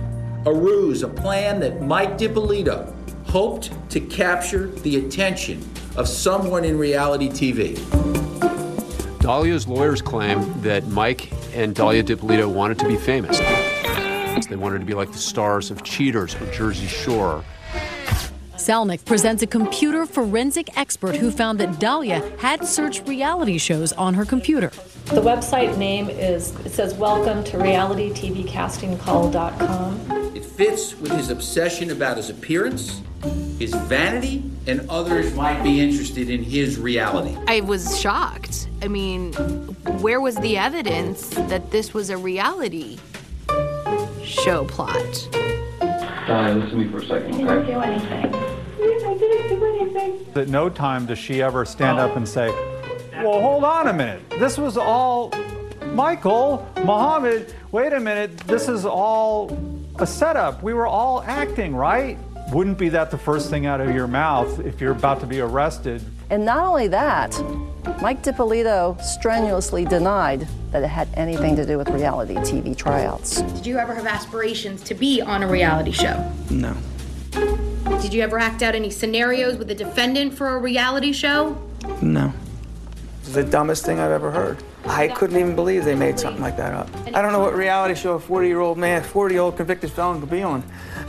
a ruse, a plan that Mike DiPolito hoped to capture the attention of someone in reality T V. Dahlia's lawyers claim that Mike and Dahlia DiPolito wanted to be famous. They wanted to be like the stars of Cheaters or Jersey Shore. Selnick presents a computer forensic expert who found that Dahlia had searched reality shows on her computer. The website name is, it says, welcome to reality t v casting call dot com. It fits with his obsession about his appearance, his vanity, and others might be interested in his reality. I was shocked. I mean, where was the evidence that this was a reality show plot? Dahlia, listen to me for a second, okay? I didn't do anything. I didn't do anything. At no time does she ever stand up and say, well, hold on a minute. This was all Michael, Muhammad, wait a minute. This is all a setup. We were all acting, right? Wouldn't be that the first thing out of your mouth if you're about to be arrested? And not only that, Mike DiPolito strenuously denied that it had anything to do with reality T V tryouts. Did you ever have aspirations to be on a reality show? No. Did you ever act out any scenarios with a defendant for a reality show? No. It's the dumbest thing I've ever heard. I couldn't even believe they made something like that up. I don't know what reality show a forty-year-old man, forty-year-old convicted felon could be on.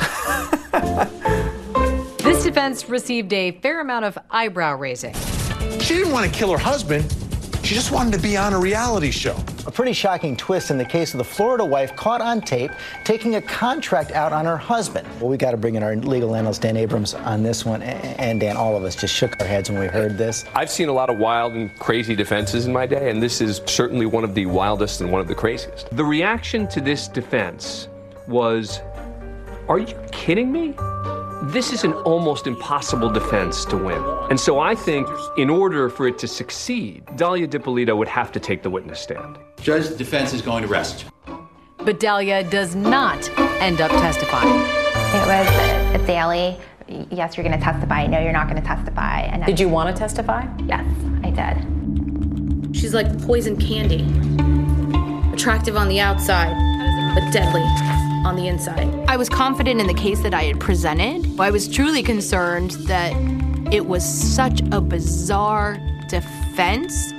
This defense received a fair amount of eyebrow raising. She didn't want to kill her husband. She just wanted to be on a reality show. A pretty shocking twist in the case of the Florida wife caught on tape taking a contract out on her husband. Well, we got to bring in our legal analyst, Dan Abrams, on this one. And Dan, all of us just shook our heads when we heard this. I've seen a lot of wild and crazy defenses in my day, and this is certainly one of the wildest and one of the craziest. The reaction to this defense was, are you kidding me? This is an almost impossible defense to win. And so I think in order for it to succeed, Dahlia DiPolito would have to take the witness stand. Judge, the defense is going to rest. But Dahlia does not end up testifying. It was a daily, yes, you're going to testify, no, you're not going to testify. And Did you want to testify? Yes, I did. She's like poison candy. Attractive on the outside, but deadly on the inside. I was confident in the case that I had presented. I was truly concerned that it was such a bizarre defense.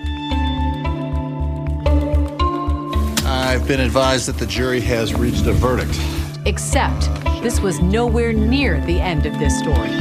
I've been advised that the jury has reached a verdict. Except this was nowhere near the end of this story.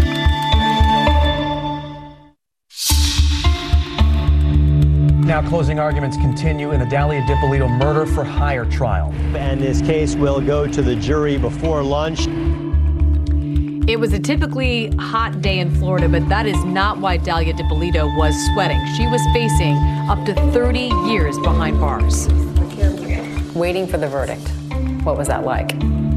Now closing arguments continue in the Dahlia DiPolito murder for hire trial. And this case will go to the jury before lunch. It was a typically hot day in Florida, but that is not why Dahlia DiPolito was sweating. She was facing up to thirty years behind bars. Waiting for the verdict. What was that like?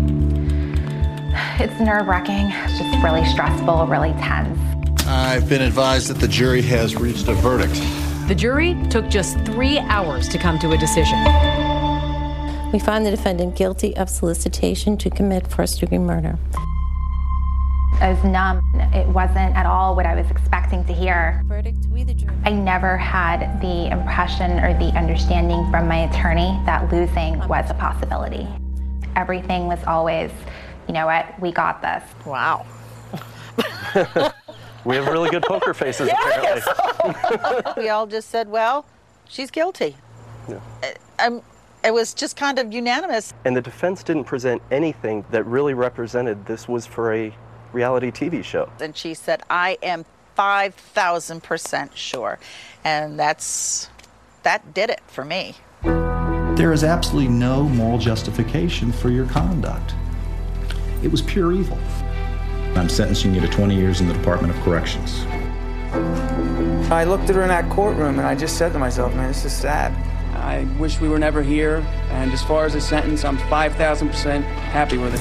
It's nerve-wracking. It's just really stressful, really tense. I've been advised that the jury has reached a verdict. The jury took just three hours to come to a decision. We find the defendant guilty of solicitation to commit first-degree murder. I was numb. It wasn't at all what I was expecting to hear. Verdict, we the jury. I never had the impression or the understanding from my attorney that losing was a possibility. Everything was always, you know what, we got this. Wow. We have really good poker faces, Yeah, apparently. We all just said, well, she's guilty. Yeah. I'm, it was just kind of unanimous. And the defense didn't present anything that really represented this was for a reality T V show. And she said, I am five thousand percent sure. And that's, that did it for me. There is absolutely no moral justification for your conduct. It was pure evil. I'm sentencing you to twenty years in the Department of Corrections. I looked at her in that courtroom and I just said to myself, man, this is sad. I wish we were never here. And as far as the sentence, I'm five thousand percent happy with it.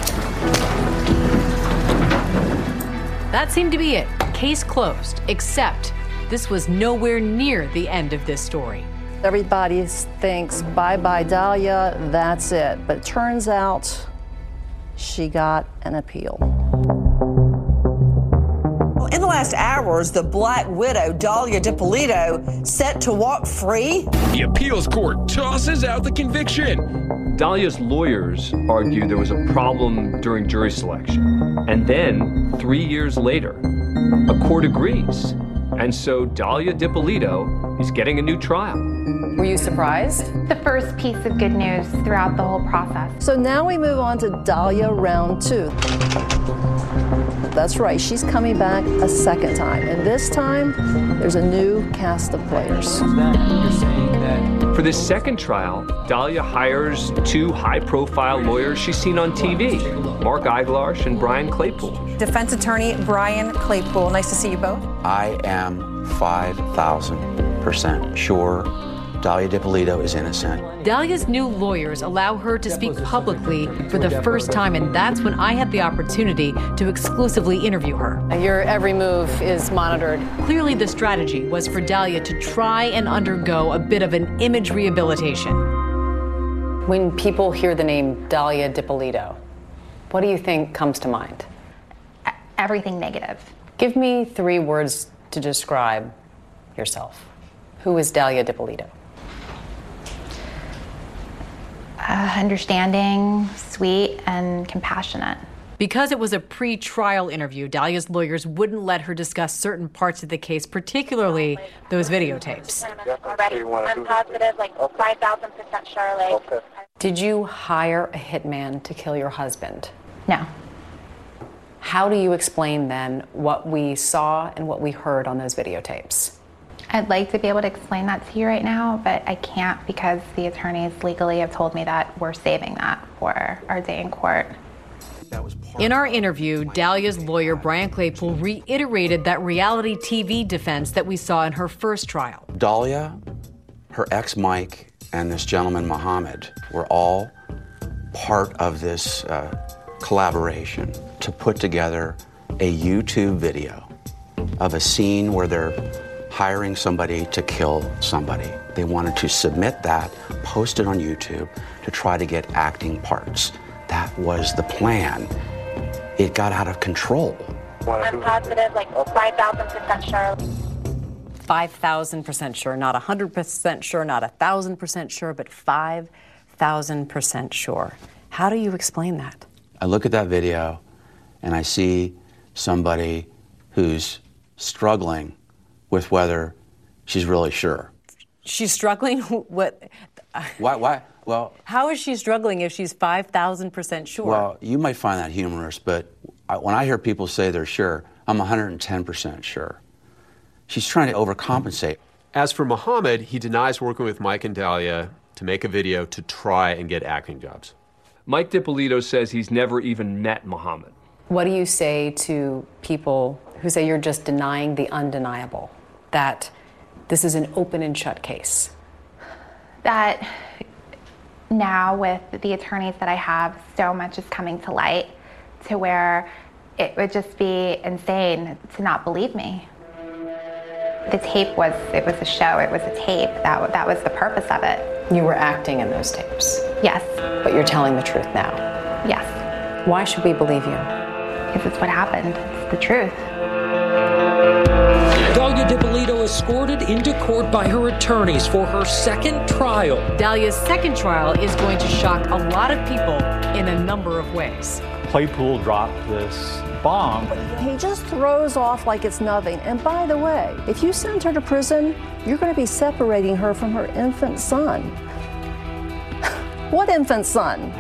That seemed to be it. Case closed, except this was nowhere near the end of this story. Everybody thinks, bye-bye, Dahlia, that's it. But it turns out she got an appeal. Well, In the last hours, the Black Widow, Dahlia Dippolito, set to walk free. The appeals court tosses out the conviction. Dahlia's lawyers argue there was a problem during jury selection. And then, three years later, a court agrees. And so Dahlia Dippolito is getting a new trial. Were you surprised? The first piece of good news throughout the whole process. So now we move on to Dahlia round two. That's right, she's coming back a second time. And this time, there's a new cast of players. For this second trial, Dahlia hires two high-profile lawyers she's seen on T V, Mark Eiglarsh and Brian Claypool. Defense attorney Brian Claypool, nice to see you both. I am five thousand percent sure Dahlia Dippolito is innocent. Dahlia's new lawyers allow her to speak publicly for the first time, and that's when I had the opportunity to exclusively interview her. Your every move is monitored. Clearly, the strategy was for Dahlia to try and undergo a bit of an image rehabilitation. When people hear the name Dahlia Dippolito, what do you think comes to mind? Everything negative. Give me three words to describe yourself. Who is Dahlia Dippolito? Uh, understanding, sweet, and compassionate. Because it was a pre-trial interview, Dahlia's lawyers wouldn't let her discuss certain parts of the case, particularly those videotapes. Already, I'm positive, like five thousand percent sure, like. Okay. Did you hire a hitman to kill your husband? No. How do you explain then what we saw and what we heard on those videotapes? I'd like to be able to explain that to you right now, but I can't because the attorneys legally have told me that we're saving that for our day in court. In our interview, Dahlia's lawyer, Brian Claypool, reiterated that reality T V defense that we saw in her first trial. Dahlia, her ex Mike, and this gentleman Mohammed were all part of this uh, collaboration to put together a YouTube video of a scene where they're hiring somebody to kill somebody. They wanted to submit that, post it on YouTube to try to get acting parts. That was the plan. It got out of control. I'm positive, like five thousand percent sure. five thousand percent sure, not one hundred percent sure, not one thousand percent sure, but five thousand percent sure. How do you explain that? I look at that video and I see somebody who's struggling with whether she's really sure. She's struggling? What? Why? Why? Well, how is she struggling if she's five thousand percent sure? Well, you might find that humorous, but I, when I hear people say they're sure, I'm one hundred ten percent sure. She's trying to overcompensate. As for Mohammed, he denies working with Mike and Dahlia to make a video to try and get acting jobs. Mike Dippolito says he's never even met Mohammed. What do you say to people who say you're just denying the undeniable, that this is an open and shut case? That now with the attorneys that I have, so much is coming to light to where it would just be insane to not believe me. The tape was, it was a show, it was a tape. That, that was the purpose of it. You were acting in those tapes? Yes. But you're telling the truth now? Yes. Why should we believe you? Because it's what happened. It's the truth. Dahlia Dippolito escorted into court by her attorneys for her second trial. Dahlia's second trial is going to shock a lot of people in a number of ways. Claypool dropped this bomb. He just throws off like it's nothing. And by the way, if you send her to prison, you're going to be separating her from her infant son. What infant son?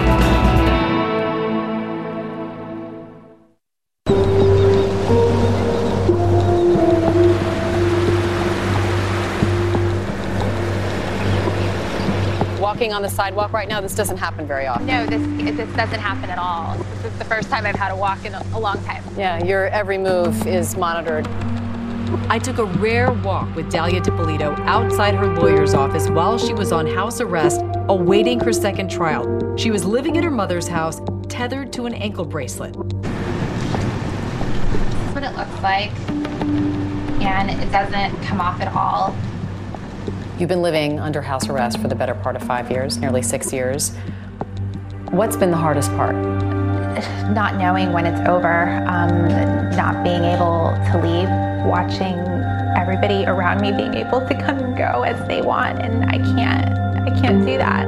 Walking on the sidewalk right now, this doesn't happen very often. No, this this doesn't happen at all. This is the first time I've had to walk in a, a long time. Yeah, your every move is monitored. I took a rare walk with Dahlia Dippolito outside her lawyer's office while she was on house arrest, awaiting her second trial. She was living at her mother's house, tethered to an ankle bracelet. This is what it looks like, and it doesn't come off at all. You've been living under house arrest for the better part of five years, nearly six years. What's been the hardest part? Not knowing when it's over, um, not being able to leave, watching everybody around me being able to come and go as they want, and I can't, I can't do that.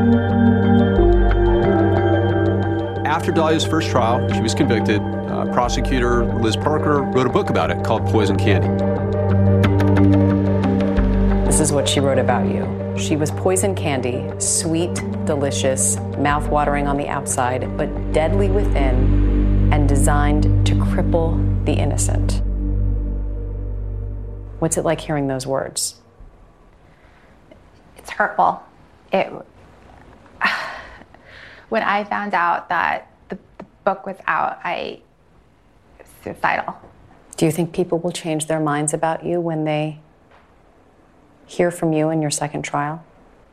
After Dahlia's first trial, she was convicted. Uh, prosecutor Liz Parker wrote a book about it called Poison Candy. This is what she wrote about you. She was poison candy, sweet, delicious, mouth-watering on the outside, but deadly within, and designed to cripple the innocent. What's it like hearing those words? It's hurtful. It. When I found out that the, the book was out, I was suicidal. Do you think people will change their minds about you when they hear from you in your second trial?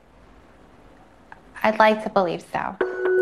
I'd like to believe so.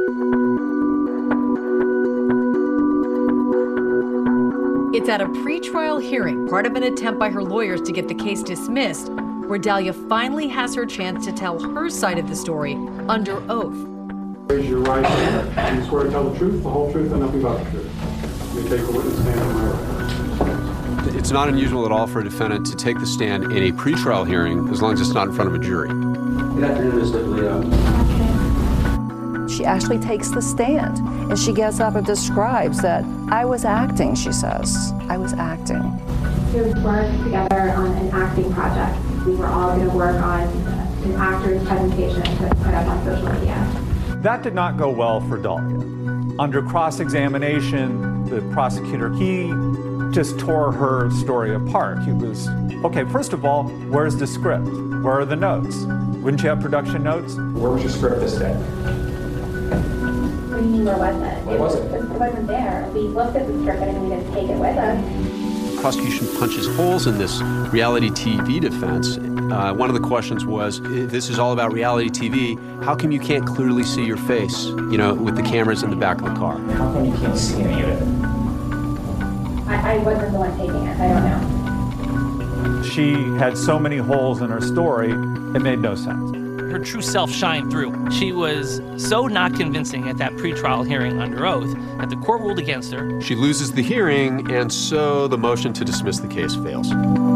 It's at a pretrial hearing, part of an attempt by her lawyers to get the case dismissed, where Dahlia finally has her chance to tell her side of the story under oath. Raise your right hand. You swear to tell the truth, the whole truth, and nothing but the truth. You may take the witness stand on my right. It's not unusual at all for a defendant to take the stand in a pretrial hearing as long as it's not in front of a jury. Good afternoon, Miz DiPolito. She actually takes the stand, and she gets up and describes that I was acting, she says. I was acting. We worked together on an acting project. We were all going to work on an actor's presentation to put up on social media. That did not go well for Dahlia. Under cross-examination, the prosecutor, he just tore her story apart. He was, okay, first of all, where's the script? Where are the notes? Wouldn't you have production notes? Where was your script this day? What do you mean, where was it? Where was it? It wasn't there. We looked at the script and we didn't take it with us. The prosecution punches holes in this reality T V defense. Uh, one of the questions was, if this is all about reality T V, how come you can't clearly see your face, you know, with the cameras in the back of the car? How come you can't see any of it? I, I wasn't the one taking it. I don't know. She had so many holes in her story, it made no sense. Her true self shined through. She was so not convincing at that pretrial hearing under oath that the court ruled against her. She loses the hearing, and so the motion to dismiss the case fails.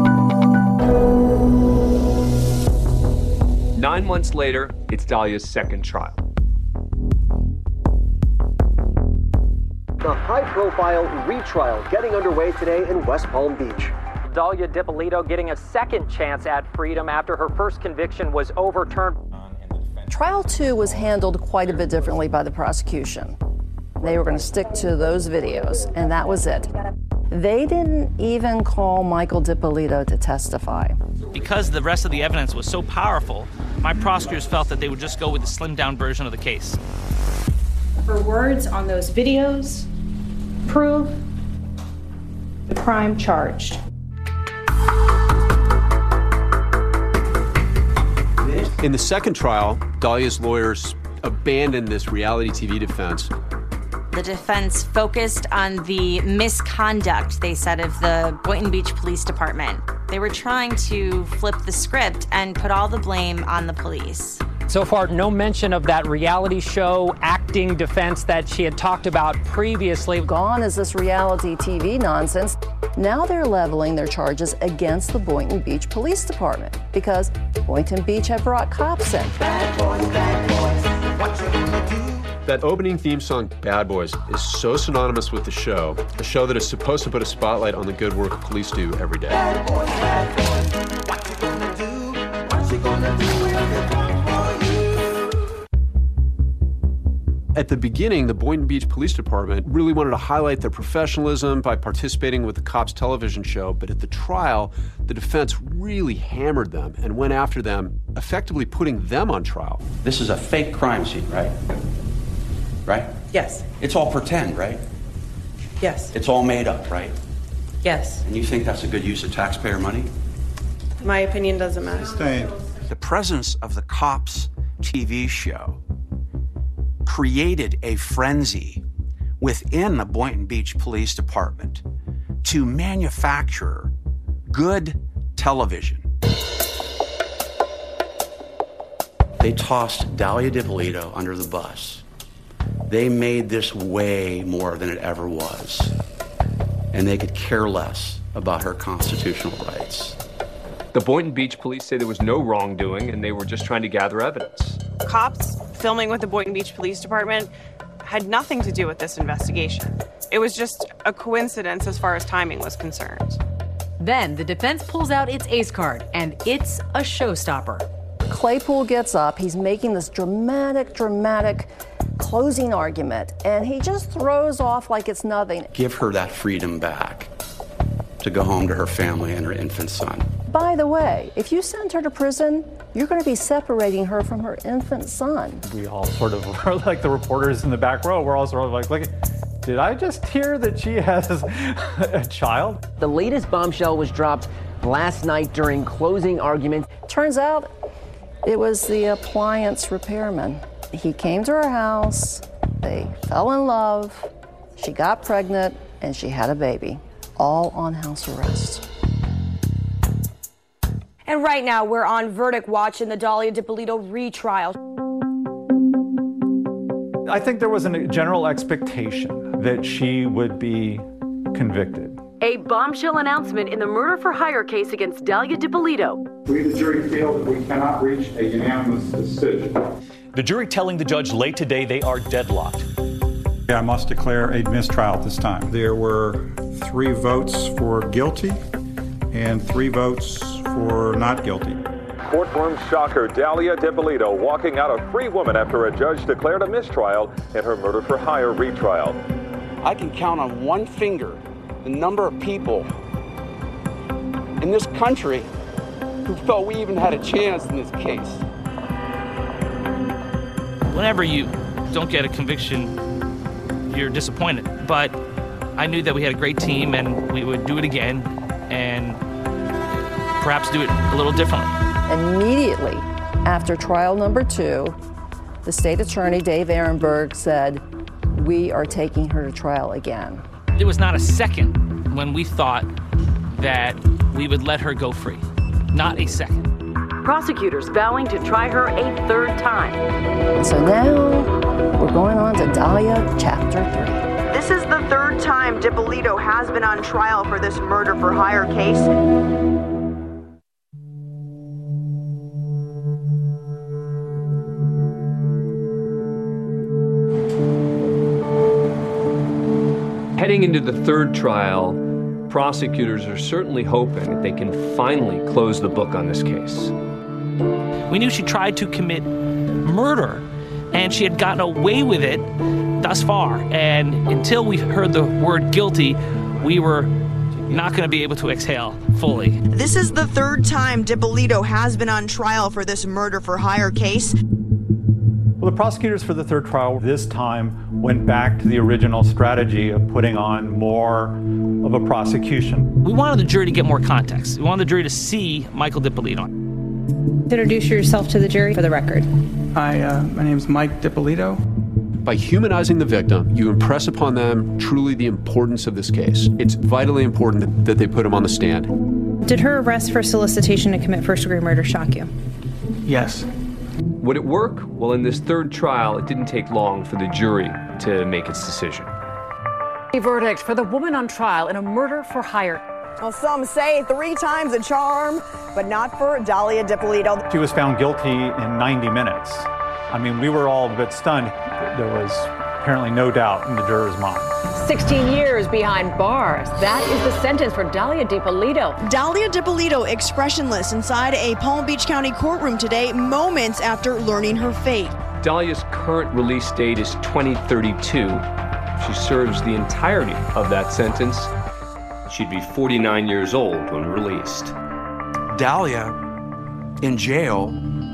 Nine months later, it's Dahlia's second trial. The high-profile retrial getting underway today in West Palm Beach. Dahlia DiPolito getting a second chance at freedom after her first conviction was overturned. Trial two was handled quite a bit differently by the prosecution. They were going to stick to those videos, and that was it. They didn't even call Michael DiPolito to testify. Because the rest of the evidence was so powerful, my prosecutors felt that they would just go with the slimmed-down version of the case. Her words on those videos prove the crime charged. In the second trial, Dahlia's lawyers abandoned this reality T V defense. The defense focused on the misconduct, they said, of the Boynton Beach Police Department. They were trying to flip the script and put all the blame on the police. So far, no mention of that reality show acting defense that she had talked about previously. Gone is this reality T V nonsense. Now they're leveling their charges against the Boynton Beach Police Department because Boynton Beach had brought cops in. Bad boys, bad boys, what you gonna do? That opening theme song, Bad Boys, is so synonymous with the show, a show that is supposed to put a spotlight on the good work police do every day. Bad boys, bad boys, what you gonna do? What you gonna do when they come for you? At the beginning, the Boynton Beach Police Department really wanted to highlight their professionalism by participating with the Cops television show, but at the trial, the defense really hammered them and went after them, effectively putting them on trial. This is a fake crime scene, right? Right? Yes. It's all pretend, right? Yes. It's all made up, right? Yes. And you think that's a good use of taxpayer money? My opinion doesn't matter. Sustained. The presence of the Cops T V show created a frenzy within the Boynton Beach Police Department to manufacture good television. They tossed Dahlia DiPolito under the bus. They made this way more than it ever was. and they could care less about her constitutional rights. The Boynton Beach police say there was no wrongdoing and they were just trying to gather evidence. Cops filming with the Boynton Beach Police Department had nothing to do with this investigation. It was just a coincidence as far as timing was concerned. Then the defense pulls out its ace card, and it's a showstopper. Claypool gets up, he's making this dramatic, dramatic closing argument, and he just throws off like it's nothing. Give her that freedom back to go home to her family and her infant son. By the way, if you send her to prison, you're going to be separating her from her infant son. We all sort of were like the reporters in the back row. We're all sort of like, look, did I just hear that she has a child? The latest bombshell was dropped last night during closing arguments. Turns out it was the appliance repairman. He came to her house, they fell in love, she got pregnant, and she had a baby, all on house arrest. And right now, we're on verdict watch in the Dalia Dippolito retrial. I think there was a general expectation that she would be convicted. A bombshell announcement in the murder for hire case against Dalia Dippolito. We, the jury, feel that we cannot reach a unanimous decision. The jury telling the judge late today they are deadlocked. I must declare a mistrial at this time. There were three votes for guilty and three votes for not guilty. Courtroom shocker, Dalia Dippolito walking out a free woman after a judge declared a mistrial in her murder for hire retrial. I can count on one finger the number of people in this country who felt we even had a chance in this case. Whenever you don't get a conviction, you're disappointed. But I knew that we had a great team and we would do it again and perhaps do it a little differently. Immediately after trial number two, the state attorney, Dave Ehrenberg, said, we are taking her to trial again. There was not a second when we thought that we would let her go free. Not a second. Prosecutors vowing to try her a third time. And so now we're going on to Dalia Chapter three. This is the third time Dippolito has been on trial for this murder for hire case. Heading into the third trial, prosecutors are certainly hoping that they can finally close the book on this case. We knew she tried to commit murder, and she had gotten away with it thus far. And until we heard the word guilty, we were not going to be able to exhale fully. This is the third time Dippolito has been on trial for this murder for hire case. Well, the prosecutors for the third trial this time went back to the original strategy of putting on more of a prosecution. We wanted the jury to get more context. We wanted the jury to see Michael Dippolito. Introduce yourself to the jury for the record. Hi, uh, my name is Mike Dippolito. By humanizing the victim, you impress upon them truly the importance of this case. It's vitally important that they put him on the stand. Did her arrest for solicitation to commit first-degree murder shock you? Yes. Would it work? Well, in this third trial, it didn't take long for the jury to make its decision. A verdict for the woman on trial in a murder for hire. Well, some say three times a charm, but not for Dalia Dippolito. She was found guilty in ninety minutes. I mean, we were all a bit stunned. There was apparently no doubt in the jurors' mind. sixteen years behind bars. That is the sentence for Dalia Dippolito. Dalia Dippolito expressionless inside a Palm Beach County courtroom today, moments after learning her fate. Dalia's current release date is twenty thirty-two. She serves the entirety of that sentence. She'd be forty-nine years old when released. Dalia, in jail,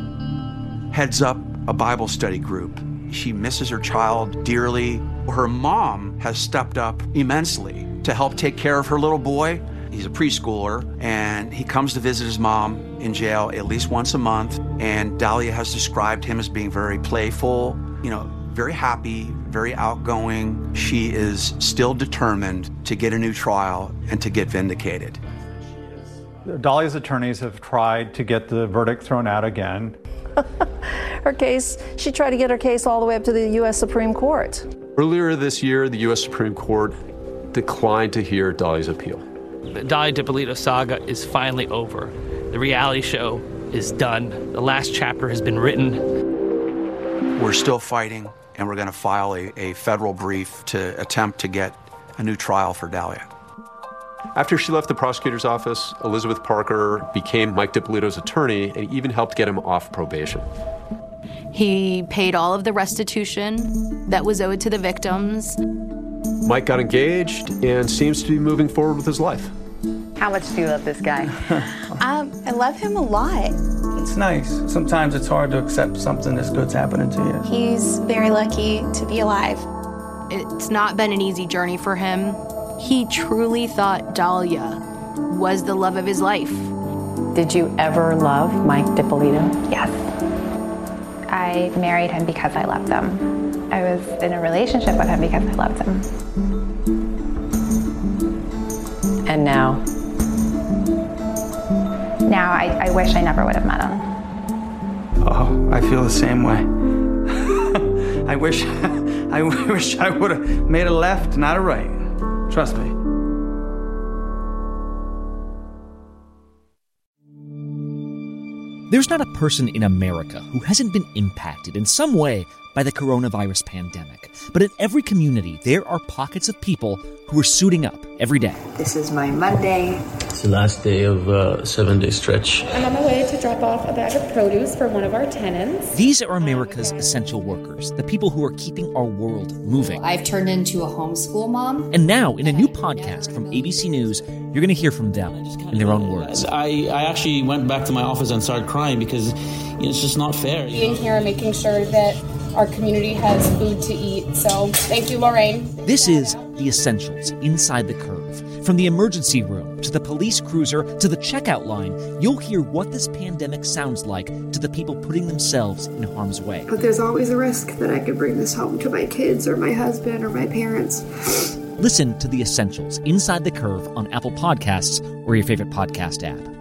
heads up a Bible study group. She misses her child dearly. Her mom has stepped up immensely to help take care of her little boy. He's a preschooler, and he comes to visit his mom in jail at least once a month. And Dalia has described him as being very playful, you know, very happy, very outgoing. She is still determined to get a new trial and to get vindicated. Dalia's attorneys have tried to get the verdict thrown out again. Her case, she tried to get her case all the way up to the U S Supreme Court. Earlier this year, the U S Supreme Court declined to hear Dalia's appeal. The Dalia Dippolito saga is finally over. The reality show is done. The last chapter has been written. We're still fighting, and we're going to file a, a federal brief to attempt to get a new trial for Dalia. After she left the prosecutor's office, Elizabeth Parker became Mike Dippolito's attorney and even helped get him off probation. He paid all of the restitution that was owed to the victims. Mike got engaged and seems to be moving forward with his life. How much do you love this guy? um, I love him a lot. It's nice. Sometimes it's hard to accept something this good's happening to you. He's very lucky to be alive. It's not been an easy journey for him. He truly thought Dalia was the love of his life. Did you ever love Mike Dippolito? Yes. I married him because I loved him. I was in a relationship with him because I loved him. And now? Now I, I wish I never would have met him. Oh, I feel the same way. I wish, I wish I would have made a left, not a right. Trust me. There's not a person in America who hasn't been impacted in some way by the coronavirus pandemic. But in every community, there are pockets of people who are suiting up every day. This is my Monday. It's the last day of a seven-day stretch. I'm on my way to drop off a bag of produce for one of our tenants. These are America's essential workers, the people who are keeping our world moving. I've turned into a homeschool mom. And now, in a new podcast from A B C News, you're going to hear from them in their own words. I, I actually went back to my office and started crying because you know, it's just not fair. Being here and making sure that our community has food to eat. So thank you, Lorraine. This is The Essentials, Inside the Curve. From the emergency room to the police cruiser to the checkout line, you'll hear what this pandemic sounds like to the people putting themselves in harm's way. But there's always a risk that I could bring this home to my kids or my husband or my parents. Listen to The Essentials, Inside the Curve on Apple Podcasts or your favorite podcast app.